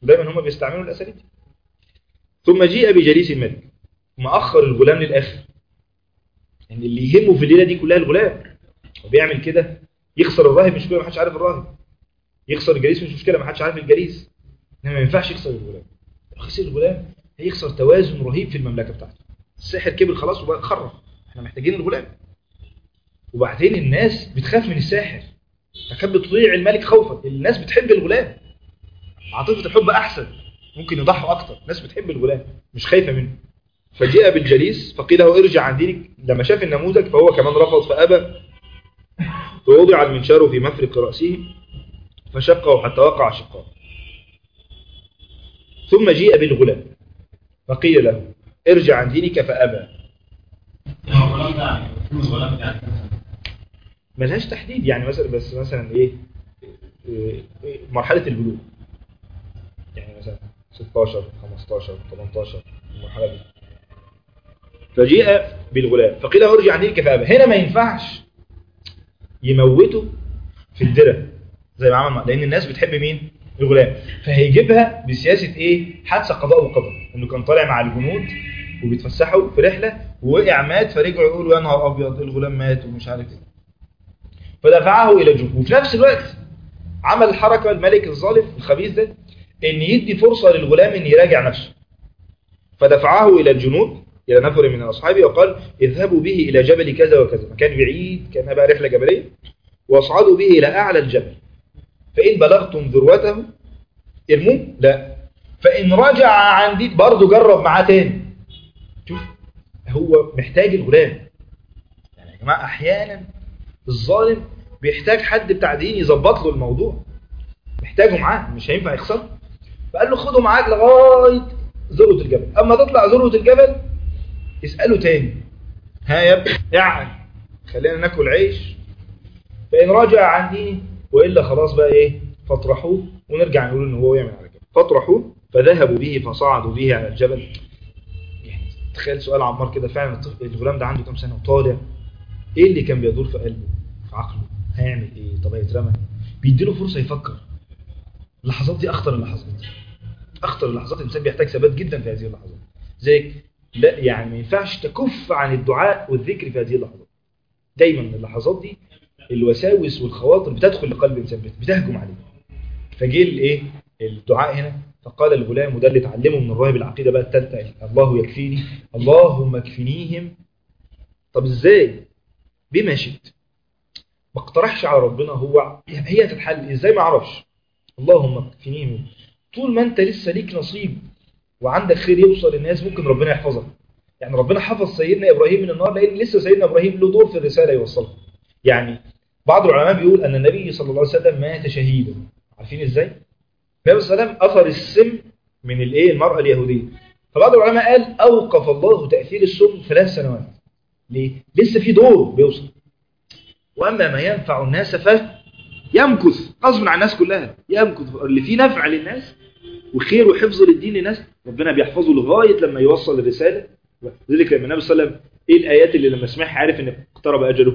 ودايما هم بيستعملوا الاساليب دي. ثم جيء بجليس الملك، ثم اخر الغلام للاخر. يعني اللي يهمه في الليله دي كلها الغلام، وبيعمل كده. يخسر الراهب مش مشكله، ما حدش عارف الراهب. يخسر الجليس مش مشكله، ما حدش عارف الجليس. انما ما ينفعش يخسر الغلام. لو خسر الغلام هيخسر توازن رهيب في المملكه بتاعته. الساحر كبر خلاص وبقى خرف، احنا محتاجين الغلام. وبعدين الناس بتخاف من الساحر، فكانت بتطيع الملك خوفا. الناس بتحب الغلام، عاطفه الحب احسن، ممكن يضحوا اكتر. الناس بتحب الغلام مش خايفه منه. فجاء بالجليس فقيل له ارجع عن دينك. لما شاف النموذج فهو كمان رفض فابى. فوضع المنشار في مفرق راسه فشقه حتى وقع شقاه. ثم جيء بالغلام فقيل له ارجع عن دينك فابى. ملهاش تحديد يعني، مثلا ايه مرحله البلوغ، يعني مثلا 16 15 18 المرحله دي. فجيء بالغلام فقيل له ارجع عن دينك فابى. هنا ما ينفعش يموته في الدرة زي ما عمل، لان الناس بتحب مين؟ الغلام. فهيجيبها بسياسه ايه؟ حادثه قضاء وقدر، انه كان طالع مع الجنود وبيتفسحوا في رحله ووقع مات، فرجعوا يقولوا يا نهار ابيض الغلام مات ومش عارف ايه. فدفعه الى الجنود. وفي نفس الوقت عمل الحركه الملك الظالم الخبيث ده ان يدي فرصه للغلام ان يراجع نفسه. فدفعه الى الجنود، الى نفر من اصحابه، وقال اذهبوا به الى جبل كذا وكذا، مكان بعيد كانها بقى رحله جبليه، واصعدوا به الى اعلى الجبل، فان بلغتم ذروته ارموه، لا، فان رجع عن دين برضه جرب معاه تاني. شوف هو محتاج الغلام. يعني يا جماعه احيانا الظالم بيحتاج حد بتاع دين يظبط له الموضوع، محتاجه معاه، مش هينفع يخسر. فقال له خده معاك لغايه ذروه الجبل، اما تطلع ذروه الجبل اساله تاني، ها يا ابني يعني خلينا ناكل عيش، فان رجع عن دينه والا خلاص بقى ايه، فاطرحوه ونرجع نقول ان هو يعمل على الجبل. فاطرحوه فذهبوا به فصعدوا به على الجبل. يعني تخيل سؤال عمار كده، فعلا الغلام ده عنده كام سنه وطالع، ايه اللي كان بيدور في قلبه في عقله؟ هيعمل ايه؟ طب هيترمى؟ بيديله فرصه يفكر. اللحظات دي اخطر اللحظات، اخطر اللحظات. الانسان بيحتاج ثبات جدا في هذه اللحظات. زي لا يعني ما ينفعش تكف عن الدعاء والذكر في هذه اللحظات. دايما من اللحظات دي الوساوس والخواطر بتدخل لقلب الانسان، بتهجم عليه. فجه الايه الدعاء هنا، فقال الغلام، وده اللي اتعلمه من الراهب العقيده بقى الثالثه، الله يكفيني، اللهم اكفنيهم. طب ازاي؟ بما شئت. ما اقترحش على ربنا، هي هتتحل ازاي؟ ما اعرفش. اللهم اكفنيهم. طول ما انت لسه ليك نصيب وعندك خير يوصل للناس ممكن ربنا يحفظك. يعني ربنا حفظ سيدنا ابراهيم من النار لان لسه سيدنا ابراهيم له دور في الرساله يوصلها. يعني بعض العلماء بيقول ان النبي صلى الله عليه وسلم مات شهيدا. عارفين ازاي؟ النبي صلى الله عليه وسلم اثر السم من المراه اليهوديه. فبعض العلماء قال اوقف الله تاثير السم 3 سنوات. ليه؟ لسه في دور بيوصل. واما ما ينفع الناس فيمكث غصب عن الناس كلها، يمكث اللي فيه نفع للناس وخير وحفظ للدين للناس ربنا بيحفظه لغايه لما يوصل الرساله. لذلك لما النبي صلى الله عليه وسلم ايه الايات اللي لما سمعها عارف ان اقترب اجله؟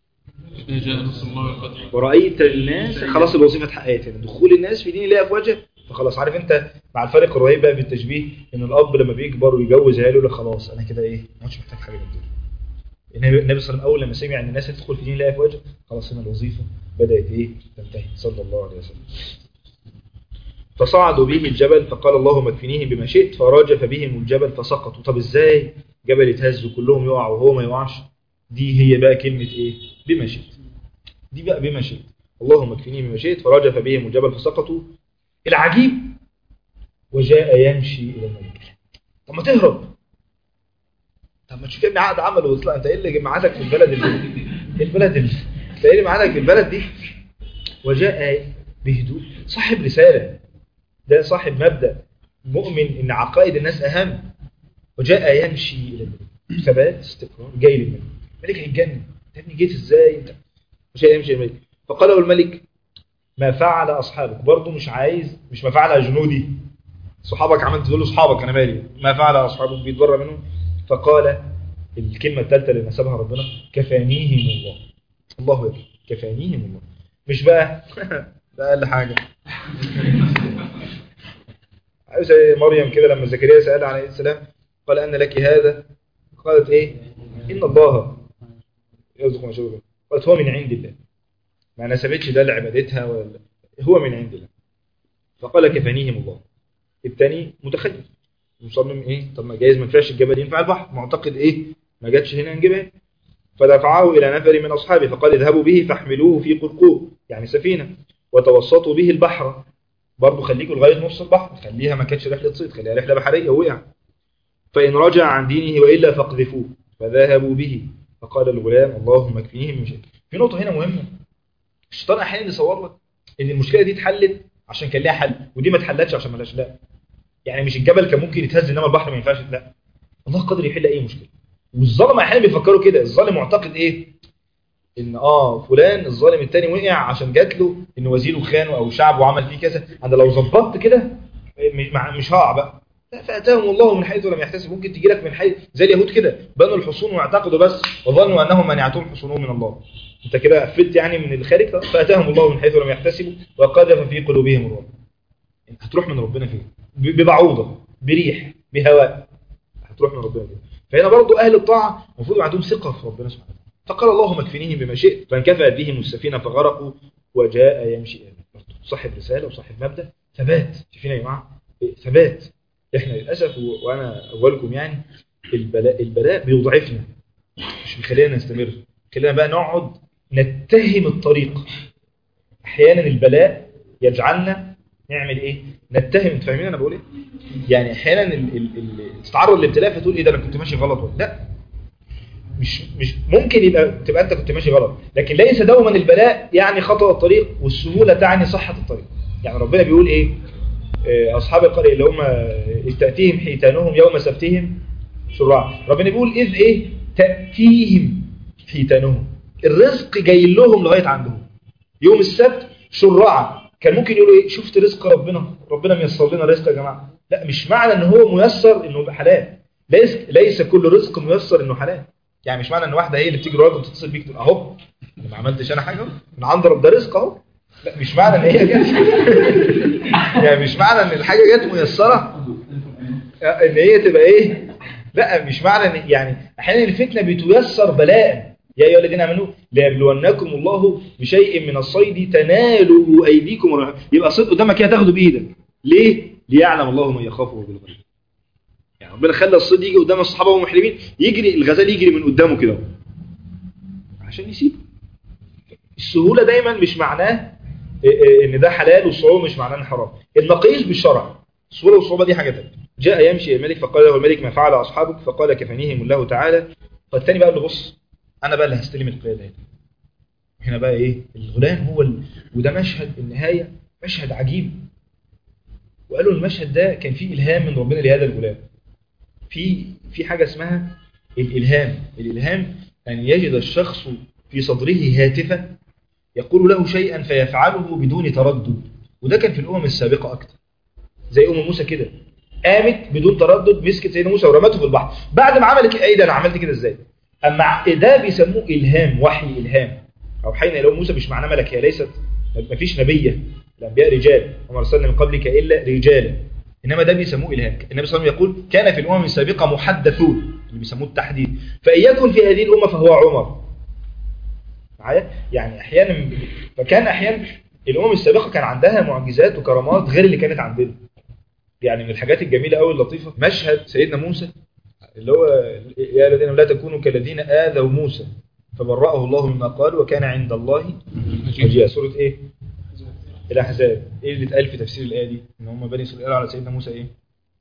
ورأيت الناس، خلاص الوظيفه اتحققت هنا، دخول الناس في دين الله افواجا. فخلاص عارف انت مع الفرق الرهيب بقى في التشبيه ان الاب لما بيكبر ويجوز عياله يقول خلاص انا كده ايه ما عادش محتاج حاجه من الدنيا. النبي صلى الله عليه وسلم اول لما سمع ان الناس تدخل في دين الله افواجا خلاص هنا الوظيفه بدات ايه تنتهي صلى الله عليه وسلم. فصعدوا به الجبل فقال اللهم اكفنيهم بما شئت، فراجف بهم الجبل فسقطوا. طب ازاي جبل يتهز وكلهم يقعوا وهو ما يقعش؟ دي هي بقى كلمه ايه؟ بما شئت. دي بقى بما شئت، اللهم اكفنيهم بما شئت، فراجف بهم الجبل فسقطوا. العجيب وجاء يمشي الى الملك. طب ما تهرب، طب ما تشوف ابن عقد عمل وطلع. انت ايه اللي معادك في البلد انت ايه اللي معادك في البلد دي؟ وجاء بهدوء، صاحب رساله، ده صاحب مبدأ، مؤمن ان عقائد الناس اهم. وجاء يمشي الى الملك، ثبات استقرار، جاي للملك. الملك هيتجنن، انت ابني جيت ازاي انت؟ وجاء يمشي الملك فقال له الملك ما فعل اصحابك. برضه مش ما فعل جنودي، صحابك عملت تقول له اصحابك انا مالي، ما فعل اصحابك بيتبرى منهم. فقال الكلمه الثالثه اللي نسبها ربنا كفانيهم الله. الله يكفي، كفانيهم الله. مش بقى ده اقل حاجه زي مريم كده لما زكريا سألها عليه السلام قال أن لك هذا؟ قالت إيه؟ إن الله يرزق من يشاء. قالت هو من عند الله، ما نسبتش ده لعبادتها ولا، هو من عند الله. فقال كفانيهم الله. الثاني متخيل مصمم ايه، طب ما جايز ما ينفعش الجبل ينفع البحر، معتقد ايه ما جاتش هنا نجيبها. فدفعه الى نفر من اصحابه فقال اذهبوا به فاحملوه في قرقور يعني سفينه وتوسطوا به البحر، برضه خليكوا لغايه نص البحر، خليها ما كانتش رحله صيد، خليها رحله بحريه ووقع. فان رجع عن دينه والا فاقذفوه. فذهبوا به فقال الغلام اللهم اكفنيه من شر. في نقطه هنا مهمه، الشيطان احيانا يصور لك ان المشكله دي اتحلت عشان كان ليها حل، ودي ما اتحلتش عشان مالهاش. لا، يعني مش الجبل كان ممكن يتهز انما البحر ما ينفعش، لا، الله قادر يحل اي مشكله. والظالم احيانا بيفكروا كده، الظالم معتقد ايه، ان فلان الظالم التاني وقع عشان جات له ان وزيره خانه او شعبه وعمل فيه كذا، انا لو ظبطت كده مش هقع بقى. لا، فاتاهم الله من حيث لم يحتسب. ممكن تيجي لك من حيث زي اليهود كده، بنوا الحصون واعتقدوا بس وظنوا انهم منعتهم حصونهم من الله، انت كده قفلت يعني من الخارج. فاتاهم الله من حيث لم يحتسبوا وقذف في قلوبهم الرعب. هتروح من ربنا فين؟ ببعوضه، بريح، بهواء، هتروح من ربنا فين؟ فهنا برضو اهل الطاعه المفروض يبقى عندهم ثقه في ربنا سبحانه وتعالى. فقال اللهم اكفنيهم بما شئت فانكفأت بهم السفينه فغرقوا وجاء يمشي آمن. صاحب رساله وصاحب مبدا، ثبات. شايفين يا جماعه؟ ثبات. احنا للاسف وانا اولكم يعني البلاء بيضعفنا، مش بيخلينا نستمر، خلينا بقى نقعد نتهم الطريق. احيانا البلاء يجعلنا نعمل ايه؟ نتهم. انتوا فاهمين انا بقول ايه؟ يعني احيانا تتعرض للابتلاء فتقول ايه ده، انا كنت ماشي غلط ولا لا. مش ممكن تبقى انت كنت ماشي غلط، لكن ليس دوما البلاء يعني خطأ الطريق، والسهوله تعني صحه الطريق. يعني ربنا بيقول ايه؟ اصحاب القريه اللي هم تاتيهم حيتانهم يوم سبتهم شرعا، ربنا بيقول اذ ايه؟ تاتيهم حيتانهم، الرزق جاي لهم لغايه عندهم يوم السبت شرعا. كان ممكن يقولوا ايه؟ شفت رزق ربنا ميسر لنا رزق يا جماعه. لا، مش معنى ان هو ميسر انه يبقى حلال. ليس كل رزق ميسر انه حلال. يعني مش معنى ان واحده هي اللي بتيجي وراك وتتصل بيك تقول اهو ما عملتش انا حاجه من عند رب، ده رزق اهو. لا، مش معنى ان هي جت يعني مش معنى ان الحاجه جت ميسره ان هي تبقى ايه. لا، مش معنى ان يعني احيانا الفتنه بتيسر بلاء. يا ايها الذين امنوا ليبلونكم الله بشيء من الصيد تنالوا ايديكم يبقى صيد قدامك كده تاخده بايدك. ليه؟ ليعلم الله من يخافه بالغيب. يعني ربنا خلى الصيد يجي قدام الصحابه وهم محرمين، يجري الغزال يجري من قدامه كده عشان يسيبه. السهوله دايما مش معناه ان ده حلال، والصعوبه مش معناه ان حرام. المقيس بالشرع، السهوله والصعوبه دي حاجه ثانيه. جاء يمشي الملك فقال له الملك ما فعل اصحابك؟ فقال كفنيهم الله تعالى. فالثاني بقى اللي بص، انا بقى اللي هستلم القياده هنا بقى ايه؟ الغلام هو وده مشهد النهايه، مشهد عجيب. وقالوا المشهد ده كان فيه الهام من ربنا لهذا الغلام. في حاجه اسمها الالهام ان يجد الشخص في صدره هاتفا يقول له شيئا فيفعله بدون تردد. وده كان في الامم السابقه اكتر، زي موسى كده، قامت بدون تردد مسكت سيدنا موسى ورمته في البحر. بعد ما عملت ايه ده، انا عملت كده ازاي؟ اما ده بيسموه الهام، وحي الهام. اوحينا الى موسى مش معناه ملك، هي ليست، ما فيش نبيه، الانبياء رجال وما ارسلنا من قبلك الا رجالا، انما ده بيسموه الهام. النبي صلى الله عليه وسلم يقول كان في الامم السابقه محدثون، اللي بيسموه التحديث، فان يكن في هذه الامه فهو عمر. معايا؟ يعني احيانا فكان احيانا الامم السابقه كان عندها معجزات وكرامات غير اللي كانت عندنا. يعني من الحاجات الجميله قوي اللطيفه مشهد سيدنا موسى اللي هو يا الذين لا تكونوا كالذين آذوا موسى فبرأه الله مما قال وكان عند الله وجيها. سورة ايه؟ الأحزاب. ايه اللي اتقال في تفسير الآية دي؟ ان هم بني إسرائيل على سيدنا موسى ايه؟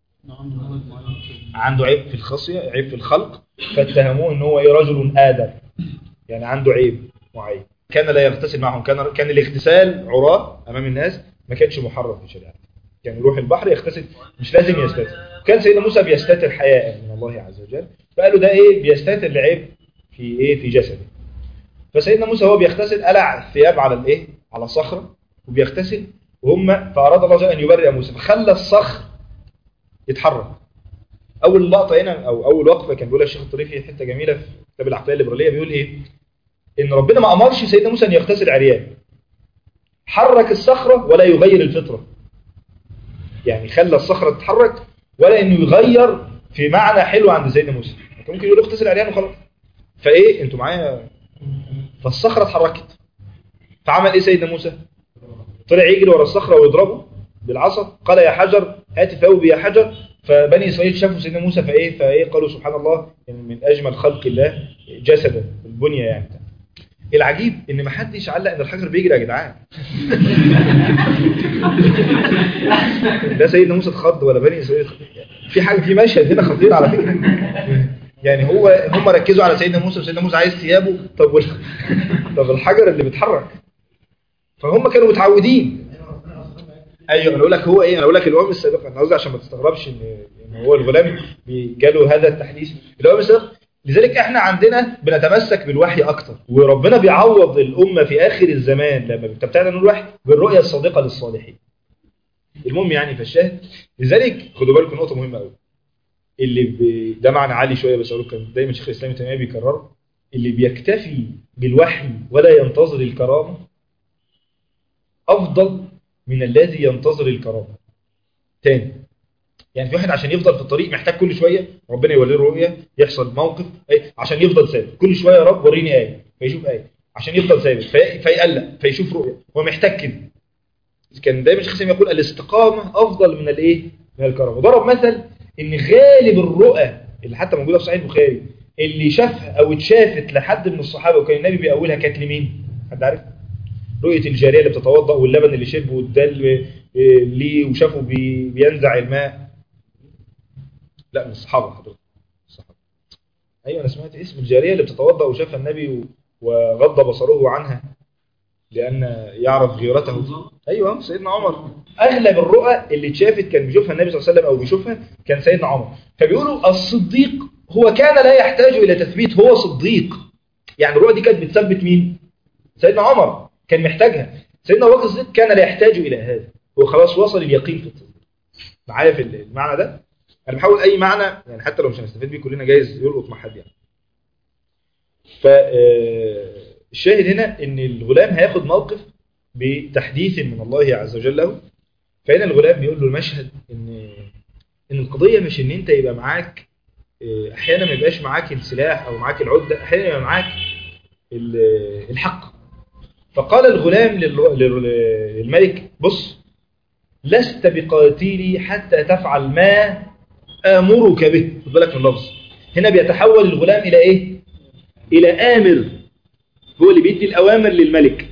عنده عيب في الخصية، عيب في الخلق، فاتهموه ان هو ايه؟ رجل آدم، يعني عنده عيب معين. كان لا يغتسل معهم، كان الاغتسال عراة امام الناس، ما كانش محرم في الشريعة. كان يروح البحر يغتسل، مش لازم يستتر. كان سيدنا موسى بيستتر حياء من الله عز وجل، فقالوا ده ايه؟ بيستتر لعيب في ايه؟ في جسده. فسيدنا موسى هو بيغتسل قلع الثياب على الايه؟ على صخره وبيغتسل، فاراد الله ان يبرئ موسى فخلى الصخر يتحرك. اول لقطه هنا او اول وقفه كان بيقولها الشيخ الطريفي، حته جميله في كتاب العقليه الليبراليه، بيقول ايه؟ ان ربنا ما امرش سيدنا موسى ان يغتسل عريان، حرك الصخره ولا يغير الفطره. يعني خلى الصخره تتحرك ولا انه يغير في معنى حلو عند سيدنا موسى. كان ممكن يقول اغتسل عريان وخلاص. فايه انتوا معايا؟ فالصخره اتحركت. فعمل ايه سيدنا موسى؟ طلع يجري ورا الصخره ويضربه بالعصا. قال يا حجر هات ثوبي يا حجر. فبني اسرائيل شافوا سيدنا موسى فايه قالوا سبحان الله من اجمل خلق الله جسدا البنيه يعني. العجيب ان ما حدش علق ان الحجر بيجري يا جدعان. لا سيدنا موسى اتخض ولا بني اسرائيل. في حاجه في مشهد هنا خطير على فكره. يعني هم ركزوا على سيدنا موسى وسيدنا موسى عايز ثيابه. طب الحجر اللي بيتحرك. فهم كانوا متعودين. ايوه انا اقول لك هو ايه. انا اقول لك الامم السابقه. انا قصدي عشان ما تستغربش ان هو الغلام جاله هذا التحديث. الامم السابقه لذلك احنا عندنا بنتمسك بالوحي اكتر. وربنا بيعوض الامه في اخر الزمان لما بتبتعد عن الوحي بالرؤيه الصادقه للصالحين. المهم يعني فالشاهد. لذلك خدوا بالكم نقطه مهمه قوي. ده معنى عالي شويه بس اقول لكم دايما شيخ الاسلام ابن تيميه بيكرره. اللي بيكتفي بالوحي ولا ينتظر الكرامه افضل من الذي ينتظر الكرامه. تاني يعني في واحد عشان يفضل في الطريق محتاج كل شويه ربنا يوريه رؤيه يحصل موقف عشان يفضل ثابت. كل شويه يا رب وريني ايه فيشوف ايه عشان يفضل ثابت فيقلق فيشوف رؤيه. هو محتاج كده. كان دايما شيخ الاسلام يقول الاستقامه افضل من الايه؟ من الكرامه. وضرب مثل ان غالب الرؤى اللي حتى موجوده في صحيح البخاري اللي شافها او اتشافت لحد من الصحابه وكان النبي بيقولها كانت لمين؟ حد عارف؟ رؤيه الجاريه اللي بتتوضا واللبن اللي شربه والدل ليه وشافه بينزع الماء. لا من الصحابه حضرتك. الصحابه. ايوه انا سمعت اسم الجاريه اللي بتتوضا وشافها النبي وغض بصره عنها لان يعرف غيرته. ايوه سيدنا عمر. اغلب الرؤى اللي اتشافت كان بيشوفها النبي صلى الله عليه وسلم او بيشوفها كان سيدنا عمر. فبيقولوا الصديق هو كان لا يحتاج الى تثبيت. هو صديق. يعني الرؤى دي كانت بتثبت مين؟ سيدنا عمر كان محتاجها. سيدنا ابو بكر الصديق كان لا يحتاج الى هذا. هو خلاص وصل اليقين في التصديق. معايا في المعنى ده؟ انا بحاول اي معنى يعني حتى لو مش هنستفيد بيه كلنا جايز يلقط مع حد يعني. فالشاهد هنا ان الغلام هياخد موقف بتحديث من الله عز وجل له. فهنا الغلام بيقول له المشهد ان القضيه مش ان انت يبقى معاك احيانا ما يبقاش معاك السلاح او معاك العده. احيانا يبقى معاك الحق. فقال الغلام للملك بص لست بقاتلي حتى تفعل ما آمرك به. خد بالك من اللفظ. هنا بيتحول الغلام إلى إيه؟ إلى آمر. هو اللي بيدي الأوامر للملك.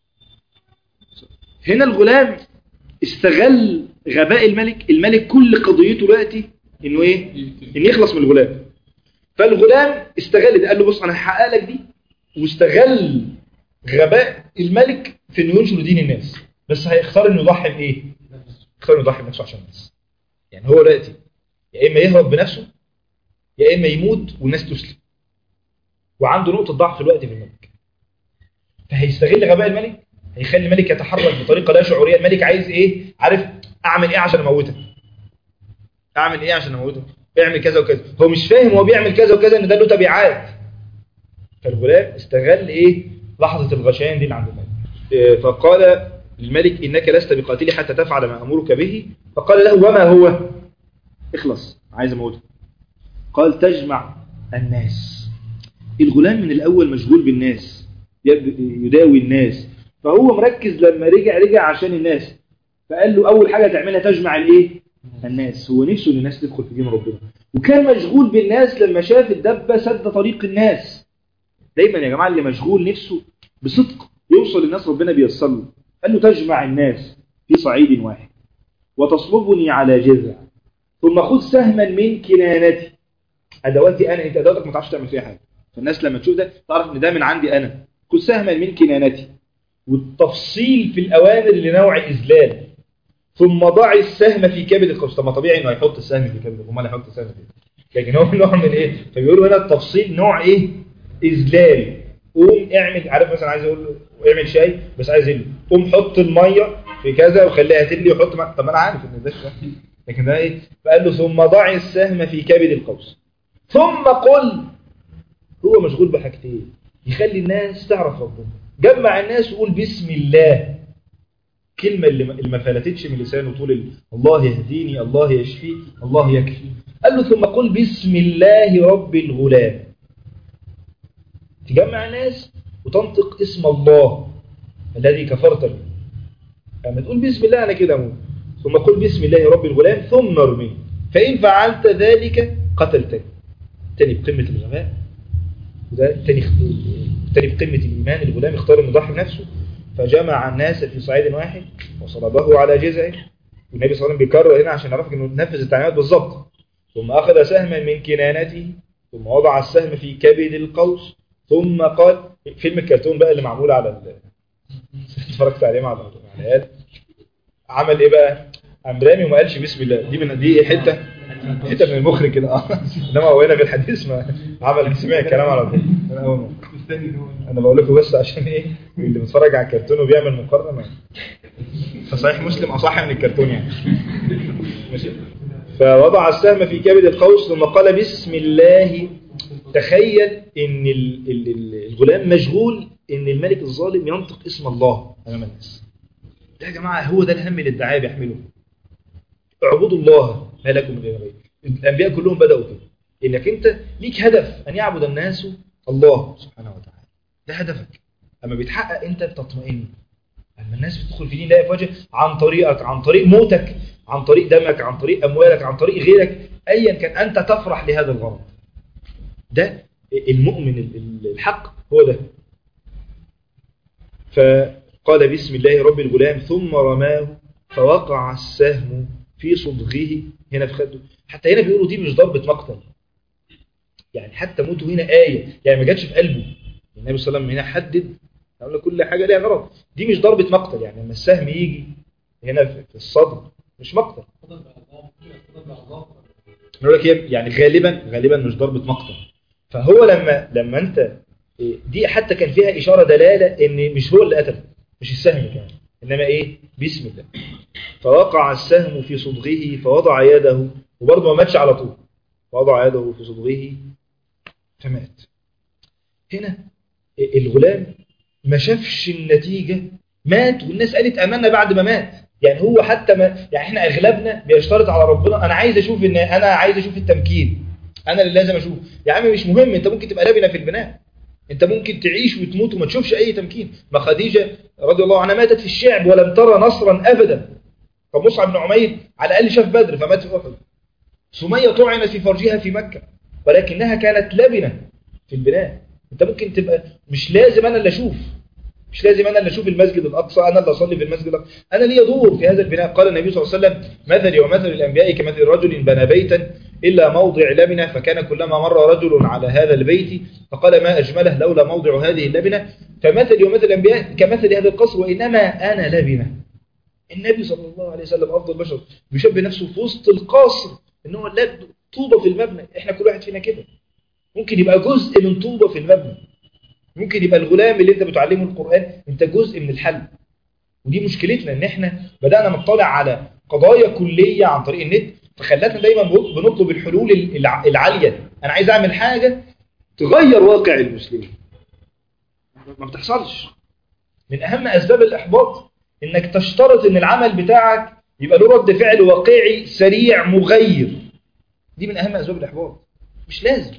هنا الغلام استغل غباء الملك. الملك كل قضيته دلوقتي إنه إيه؟ إنه يخلص من الغلام. فالغلام استغل ده. قال له بص أنا هحقق لك دي. واستغل غباء الملك في إنه ينشر دين الناس. بس هيختار إنه يضحي بإيه؟ يختار إنه يضحي بنفسه عشان الناس. يعني هو دلوقتي يا إما يهرب بنفسه يا إما يموت والناس تسلم. وعنده نقطة ضعف دلوقتي في الملك. فهيستغل غباء الملك. هيخلي الملك يتحرك بطريقة لا شعورية. الملك عايز إيه؟ عارف أعمل إيه عشان أموتك؟ أعمل إيه عشان أموتك؟ اعمل كذا وكذا. هو مش فاهم هو بيعمل كذا وكذا إن ده له تبعات. فالغلام استغل إيه؟ لحظة الغشيان دي اللي عند الملك. فقال للملك إنك لست بقاتلي حتى تفعل ما أمرك به. فقال له وما هو؟ اخلص عايز أموتك. قال تجمع الناس. الغلام من الأول مشغول بالناس يداوي الناس. فهو مركز لما رجع عشان الناس. فقال له أول حاجة تعملها تجمع الإيه؟ الناس. هو نفسه ان الناس تدخل في دين ربنا. وكان مشغول بالناس لما شاف الدبة سد طريق الناس. دايما يا جماعة اللي مشغول نفسه بصدق يوصل للناس ربنا بييسر له. قال له تجمع الناس في صعيد واحد وتصلبني على جذع ثم خذ سهما من كنانتي. أدواتي أنا. أنت أدواتك ما تعرفش تعمل فيها حاجة. فالناس لما تشوف ده تعرف ان ده من عندي أنا. خذ سهما من كنانتي. والتفصيل في الأوامر لنوع إذلال. ثم ضع السهم في كبد القوس. طب ما طبيعي انه هيحط السهم في كبد القوس. امال هيحط السهم في لكن هو نوع من ايه؟ فبيقولوا هنا التفصيل نوع ايه؟ اذلال. قوم اعمل عارف مثلا عايز اقول له اعمل شاي بس عايز اقول له قوم حط الميه في كذا وخليها تغلي وحط طب انا عارف ان ده لكن ده ايه؟ فقال له ثم ضع السهم في كبد القوس ثم قل. هو مشغول بحاجتين يخلي الناس تعرف ربنا. جمع الناس وقول بسم الله. كلمة اللي ما فلتتش من لسانه طول الله يهديني، الله يشفي، الله يكفي. قال له ثم قل بسم الله رب الغلام. تجمع الناس وتنطق اسم الله الذي كفرت به. لما تقول بسم الله أنا كده أموت. ثم قل بسم الله رب الغلام ثم ارميه، فإن فعلت ذلك قتلتني. تاني بقمة الغباء، وده تاني بقمة الإيمان. الغلام اختار أن يضحي بنفسه، فجمع الناس في صعيد واحد وصلبه على جذعه. والنبي صلى الله عليه وسلم بيكرر هنا عشان نعرف انه نفذ التعليمات بالظبط. ثم أخذ سهما من كنانته، ثم وضع السهم في كبد القوس، ثم قال فيلم الكرتون بقى اللي معمول على اتفرجت عليه مع العيال، عمل ايه بقى؟ قام رامي وما قالش بسم الله. دي حته من المخرج كده انما هو هنا في الحديث ما عمل سمع الكلام على طول. انا بقول لكم بس عشان ايه اللي بيتفرج على الكرتون وبيعمل مقارنه فصحيح مسلم اصح من الكرتون يعني. ماشي. فوضع السهم في كبد القوس ثم قال بسم الله. تخيل ان الغلام مشغول ان الملك الظالم ينطق اسم الله امام الناس. ده يا جماعه هو ده الهم اللي الداعيه بيحمله. اعبدوا الله ما لكم من غيره. الانبياء كلهم بداوا كده، انك انت ليك هدف ان يعبد الناس الله سبحانه وتعالى. ده هدفك. اما بيتحقق انت بتطمئن. اما الناس بتدخل في دين لا يفوجئ عن طريقك، عن طريق موتك، عن طريق دمك، عن طريق اموالك، عن طريق غيرك، ايا كان انت تفرح لهذا الغرض. ده المؤمن الحق هو ده. فقال بسم الله رب الغلام ثم رماه فوقع السهم في صدغه، هنا في خده. حتى هنا بيقولوا دي مش ضربة مقتل، يعني حتى موته هنا آية، يعني ما جاتش في قلبه. النبي صلى الله عليه وسلم هنا حدد، قال كل حاجة ليها غرض. دي مش ضربة مقتل، يعني لما السهم يجي هنا في الصدر مش مقتل. نقول لك يعني غالبا مش ضربة مقتل. فهو لما انت دي حتى كان فيها إشارة دلالة ان مش هو اللي قتل، مش السهم كمان، انما ايه؟ بسم الله. فوقع السهم في صدغه فوضع يده، وبرضه ما ماتش على طول، وضع يده في صدغه فمات. هنا الغلام ما شافش النتيجة، مات والناس قالت امنا بعد ما مات. يعني هو حتى ما، يعني احنا اغلبنا بيشترط على ربنا انا عايز اشوف التمكين، انا اللي لازم اشوف. يا عم مش مهم، انت ممكن تبقى لبنة في البناء، انت ممكن تعيش وتموت وما تشوفش اي تمكين. ما خديجة رضي الله عنها ماتت في الشعب ولم ترى نصرا ابدا. فمصعب بن عمير على الاقل شاف بدر فمات في احد. سمية طعنت في فرجها في مكة ولكنها كانت لبنة في البناء. انت ممكن تبقى مش لازم انا اللي اشوف، مش لازم انا اللي اشوف المسجد الاقصى، انا اللي اصلي في المسجد الاقصى، انا لي دور في هذا البناء. قال النبي صلى الله عليه وسلم مثلي ومثل الانبياء كمثل رجل بنى بيتا الا موضع لبنه، فكان كلما مر رجل على هذا البيت فقال ما اجمله لولا موضع هذه اللبنه، فمثلي ومثل الانبياء كمثل هذا القصر وانما انا لبنه. النبي صلى الله عليه وسلم افضل بشر بيشبه نفسه في وسط القصر ان هو طوبه في المبنى. احنا كل واحد فينا كده ممكن يبقى جزء من طوبه في المبنى. ممكن يبقى الغلام اللي انت بتعلمه القرآن انت جزء من الحل. ودي مشكلتنا ان احنا بدأنا نطلع على قضايا كلية عن طريق النت، فخلتنا دايما بنطلب الحلول العالية. انا عايز اعمل حاجة تغير واقع المسلمين، ما بتحصلش. من اهم اسباب الاحباط انك تشترط ان العمل بتاعك يبقى له رد فعل واقعي سريع مغير. دي من اهم اسباب الاحباط. مش لازم.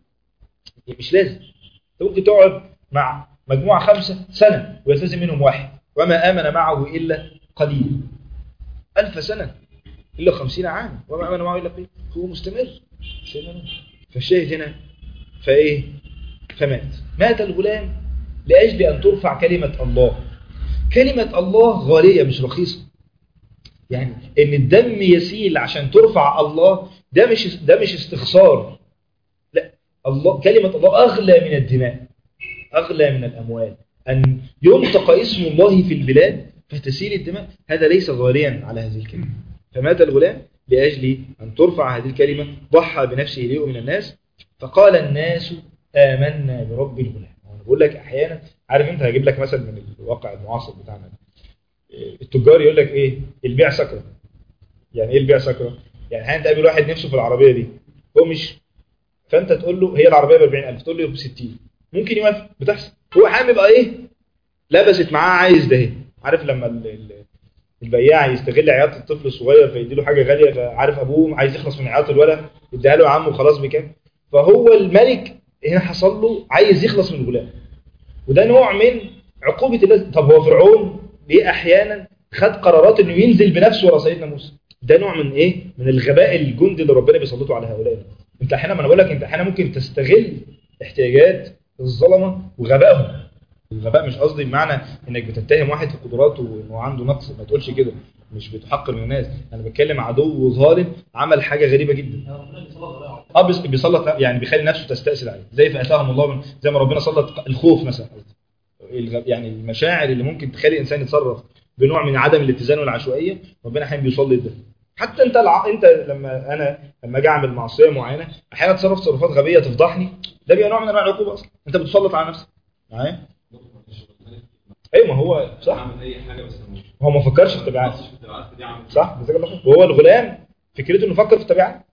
ممكن تقعد مع مجموعة 5 سنة ويلتزم منهم واحد، وما آمن معه إلا قليل. 1000 سنة إلا 50 عام وما آمن معه إلا قليل. هو مستمر. فالشاهد هنا مات الغلام لأجل أن ترفع كلمة الله. كلمة الله غالية مش رخيصة. يعني إن الدم يسيل عشان ترفع الله ده مش استخسار. لا، كلمة الله أغلى من الدماء، أغلى من الأموال. أن ينطق اسم الله في البلاد فتسيل الدماء هذا ليس غاليا على هذه الكلمة. فمات الغلام لأجل أن ترفع هذه الكلمة، ضحى بنفسه ليؤمن الناس. فقال الناس آمنا برب الغلام. أنا بقول لك أحيانا، عارف أنت هجيب لك مثل من الواقع المعاصر بتاعنا. التجار يقول لك إيه؟ البيع سكرة. يعني إيه البيع سكرة؟ يعني أحيانا تقابل واحد نفسه في العربية دي، هو مش، فأنت تقول له هي العربية ب40,000، تقول له ب60، ممكن يوافق، بتحصل. هو حامل بقى ايه؟ لبست معاه عايز ده ايه؟ عارف لما البياع يستغل عياط الطفل الصغير فيدي له حاجه غاليه، فعارف ابوه عايز يخلص من عياط الولد يديها له يا عم وخلاص بكام. فهو الملك هنا حصل له عايز يخلص من الغلام، وده نوع من عقوبه الله. طب هو فرعون ليه احيانا خد قرارات انه ينزل بنفسه ورا سيدنا موسى؟ ده نوع من ايه؟ من الغباء الجندي اللي ربنا بيسلطه على هؤلاء. انت احيانا، ما انا بقول لك، انت احيانا ممكن تستغل احتياجات الظلمه وغبائهم. الغباء مش قصدي بمعنى انك بتتهم واحد في قدراته وانه عنده نقص، ما تقولش كده، مش بتحقر من الناس. انا بتكلم عدو ظالم عمل حاجه غريبه جدا. بيسلط يعني بيخلي نفسه تستأثر عليه، زي فاتاهم الله زي ما ربنا سلط الخوف مثلا. يعني المشاعر اللي ممكن تخلي الانسان يتصرف بنوع من عدم الاتزان والعشوائيه، ربنا احيانا بيسلط ده. حتى انت لما اجي اعمل معصيه معينه احيانا اتصرف تصرفات غبيه تفضحني، ده بيبقى نوع من انواع العقوبه اصلا، انت بتسلط على نفسك. معايا؟ ايوه، ما هو صح، هو ما فكرش في التبعات، صح. وهو الغلام فكرته انه فكر في التبعات.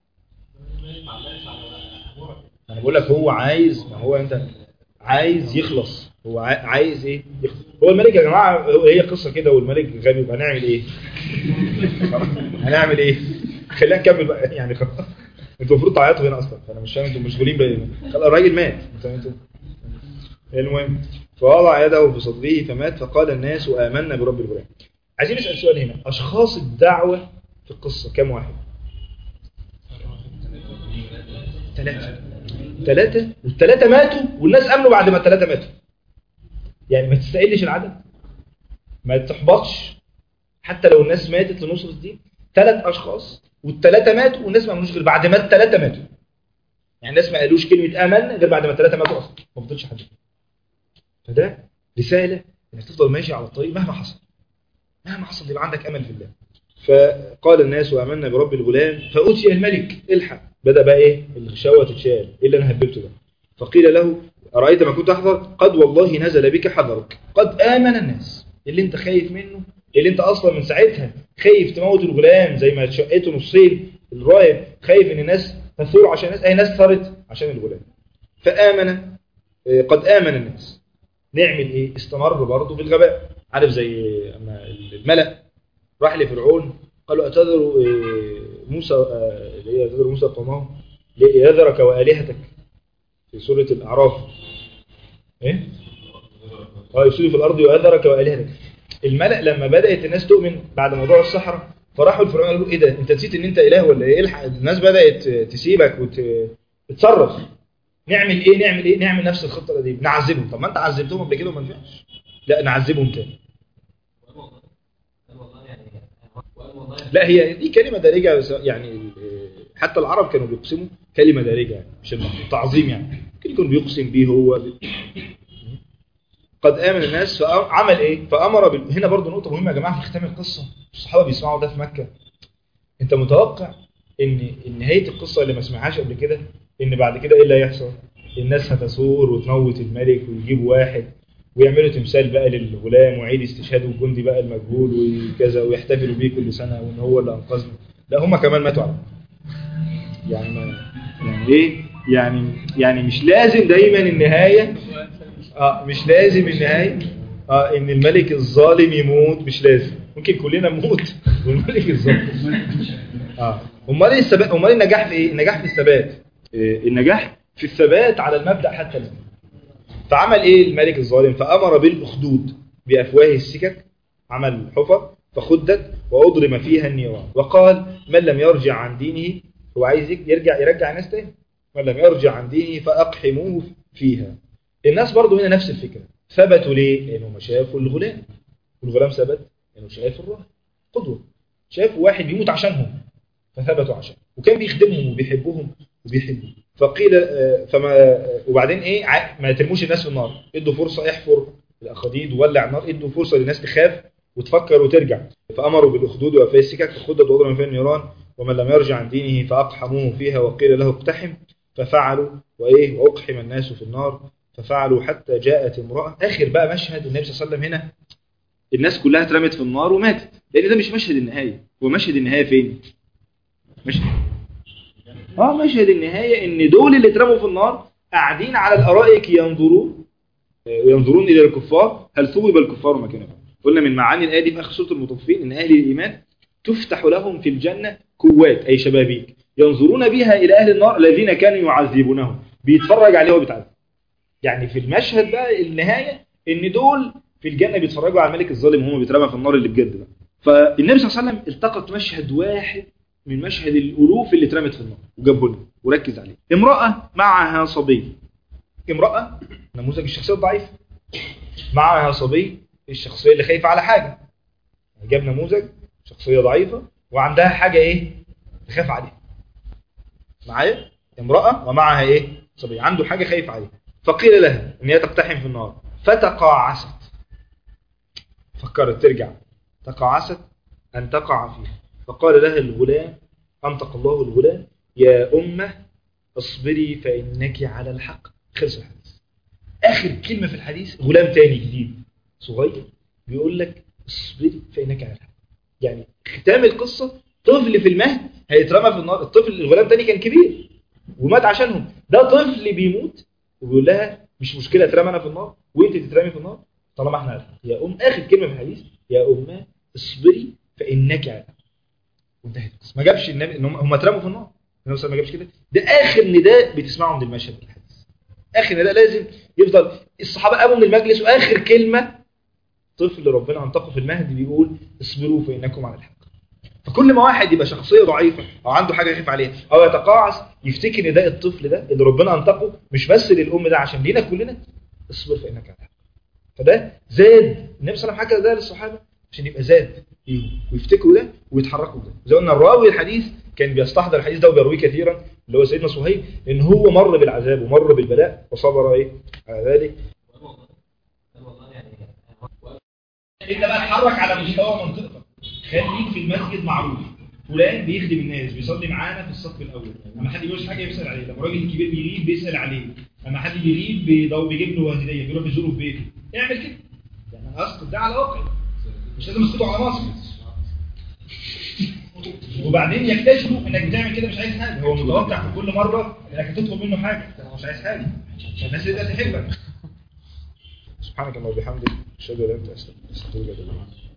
انا بقول لك هو عايز، ما هو انت عايز يخلص، هو عايز ايه؟ يخلص. هو الملك يا جماعه، هي قصه كده والملك غبي، يبقى هنعمل ايه؟ هنعمل ايه؟ خلينا نكمل بقى يعني. خلاص انتوا المفروض تعيطوا هنا اصلا، فانا مش فاهم انتوا مشغولين بايه. خلاص الراجل مات. المهم، فوضع يده في صدره فمات، فقال الناس آمنا برب الغلام. عايزين نسأل سؤال هنا، أشخاص الدعوة في القصة كم واحد؟ 3 والثلاثة ماتوا والناس آمنوا بعد ما الثلاثة ماتوا. يعني ما تستقلش العدد، ما تحبطش حتى لو الناس ماتت لنصرة الدين. 3 أشخاص والثلاثة ماتوا والناس ما آمنوش غير بعد ما الثلاثة ماتوا. يعني الناس ما قالوش كلمة آمنا غير بعد ما الثلاثة ماتوا أصلا، ما فضلش حد. فده رسالة انك تفضل ماشي على الطريق مهما حصل، مهما حصل يبقى عندك امل في الله. فقال الناس وآمنا برب الغلام فأتي الملك. الحق، بدأ بقى ايه؟ الغشاوة تتشال، ايه اللي انا هببته ده؟ فقيل له أرأيت ما كنت أحذر؟ قد والله نزل بك حذرك، قد آمن الناس. اللي انت خايف منه، اللي انت اصلا من ساعتها خايف تموت الغلام زي ما شقيته نصين، الراهب خايف ان الناس تثور عشان الناس، اي ناس ثارت عشان الغلام. فآمن، قد آمن الناس. نعمل ايه؟ استمر برضه بالغباء. عارف زي اما الملأ راح لفرعون قالوا أتذر موسى، اللي هي أتذر موسى قومه ليذرك وآلهتك في سورة الأعراف. ايه؟ يفسدوا في الأرض ويذرك وآلهتك. الملأ لما بدأت الناس تؤمن بعد موضوع السحرة فراحوا لفرعون قالوا ايه ده؟ انت نسيت ان انت إله ولا ايه؟ الحق، الناس بدأت تسيبك وتتصرف. نعمل ايه؟ نعمل نفس الخطة دي، نعذبهم. طب ما انت عذبتهم قبل كده وما نفعش، لا نعذبهم تاني. لا، هي دي كلمة دارجة يعني، حتى العرب كانوا بيقسموا كلمة دارجة يعني، مش تعظيم يعني، ممكن يكون بيقسم بيه هو قد آمن الناس. فعمل ايه؟ فأمر هنا برضو نقطة مهمة يا جماعة في ختام القصة، الصحابة بيسمعوا ده في مكة. انت متوقع ان نهاية القصة اللي ما سمعهاش قبل كده ان بعد كده ايه اللي هيحصل؟ الناس هتثور وتموت الملك ويجيبوا واحد ويعملوا تمثال بقى للغلام وعيد استشهاده الجندي بقى المجهول وكذا ويحتفلوا بيه كل سنة وان هو اللي انقذنا. لا، هم كمان ماتوا على يعني يعني ايه؟ يعني مش لازم دايما النهاية مش لازم النهاية ان الملك الظالم يموت، مش لازم، ممكن كلنا نموت والملك الظالم. امال ايه الثبات؟ امال النجاح في ايه؟ النجاح في الثبات، النجاح في الثبات على المبدأ حتى الآن. فعمل ايه الملك الظالم؟ فأمر بالأخدود بأفواه السكك، عمل حفر فخدت وأضرم فيها النيران، وقال من لم يرجع عن دينه، هو عايز يرجع الناس تاني، من لم يرجع عن دينه فأقحموه فيها. الناس برضو هنا نفس الفكرة، ثبتوا ليه؟ لأنهم شافوا الغلام، والغلام ثبت لأنه شاف الراهب قدوة، شافوا واحد بيموت عشانهم فثبتوا عشان، وكان بيخدمهم وبيحبهم وبيحبوا. فقيل وبعدين ايه؟ ما ترموش الناس في النار، ادوا فرصة، احفر الأخديد وولع النار، ادوا فرصة للناس تخاف وتفكر وترجع. فأمروا بالأخدود وأفواه السكك فخدت وأضرم فيها النيران، ومن لم يرجع عن دينه فأقحموه فيها، وقيل له اقتحم ففعلوا، وأقحم الناس في النار ففعلوا حتى جاءت امرأة. آخر بقى مشهد النبي صلى الله عليه وسلم هنا، الناس كلها اترمت في النار وماتت، لأن ده مش مشهد النهاية. هو مشهد النهاية فين؟ مشهد النهاية ان دول اللي اترموا في النار قاعدين على الارائك ينظرون الى الكفار هل ثوب الكفار مكانهم. قلنا من معاني الآية دي في آخر سورة المطففين إن أهل الإيمان تفتح لهم في الجنة كوات أي شبابيك ينظرون بها إلى أهل النار الذين كانوا يعذبونهم، بيتفرج عليه وبيتعذب. يعني في المشهد بقى النهاية إن دول في الجنة بيتفرجوا على الملك الظالم وهم بيترمى في النار اللي بجد بقى. فالنبي صلى الله عليه وسلم التقط مشهد واحد من مشهد الألوف اللي اترمت في النار وجابه لنا وركز عليه. امرأة معها صبي، امرأة نموذج الشخصية الضعيفة، معها صبي الشخصية اللي خايفة على حاجة. جاب نموذج شخصية ضعيفة وعندها حاجة ايه تخاف عليها. معايا امرأة ومعها ايه صبي، عنده حاجة خايف عليها، فقيل لها ان هي تقتحم في النار فتقاعست، فكرت ترجع، تقاعست ان تقع فيها، فقال لها الغلام انطق الله الغلام يا أمة اصبري فإنك على الحق. خلص الحديث. آخر كلمة في الحديث غلام تاني جديد صغير بيقول لك اصبري فإنك على الحق. يعني ختام القصة طفل في المهد هيترمى في النار. الطفل الغلام تاني كان كبير ومات عشانهم، ده طفل بيموت وبيقول لها مش مشكلة اترمى انا في النار وانت تترمي في النار طالما احنا على الحق. يا آخر كلمة في الحديث يا أمة اصبري فإنك على الحق. وانتهت. ما جابش النبي ان هم اترموا في النار، النبي ما جابش كده. ده آخر نداء بتسمعه من المشهد في الحديث. آخر نداء لازم يفضل الصحابة قاموا من المجلس وآخر كلمة طفل ربنا انطقه في المهد بيقول اصبروا فإنكم على الحق. فكل ما واحد يبقى شخصية ضعيفة أو عنده حاجة يخاف عليها أو يتقاعس يفتكر نداء الطفل ده اللي ربنا انطقه مش بس للأم ده عشان لينا كلنا، اصبر فإنك على الحق. فده زاد النبي صلى الله عليه وسلم حكى ده للصحابة عشان يبقى زاد ليهم ويفتكروا ده ويتحركوا ده. زي قلنا الراوي الحديث كان بيستحضر الحديث ده وبيرويه كثيرا اللي هو سيدنا صهيب، لأن هو مر بالعذاب ومر بالبلاء وصبر ايه على ذلك. انت بقى اتحرك على مستوى منطقتك، خليك في المسجد معروف فلان بيخدم الناس بيصلي معانا في الصف الاول، لما حد يقول حاجه يسال عليه، لما راجل كبير بيغيب بيسال عليه، لما حد بيغيب بيجيب له هديه بيروح يزوره في بيته. اعمل كده يعني اسقط ده على واقع، مش لازم اسقطه على مصر. وبعدين يكتشفوا انك بتعمل كده مش عايز حاجه، هو متوقع في كل مره انك هتطلب منه حاجه انت مش عايز حاجه عشان الناس تبدا تحبك. سبحانك اللهم وبحمدك اشهد ان لا اله الا انت استغفرك واتوب اليك.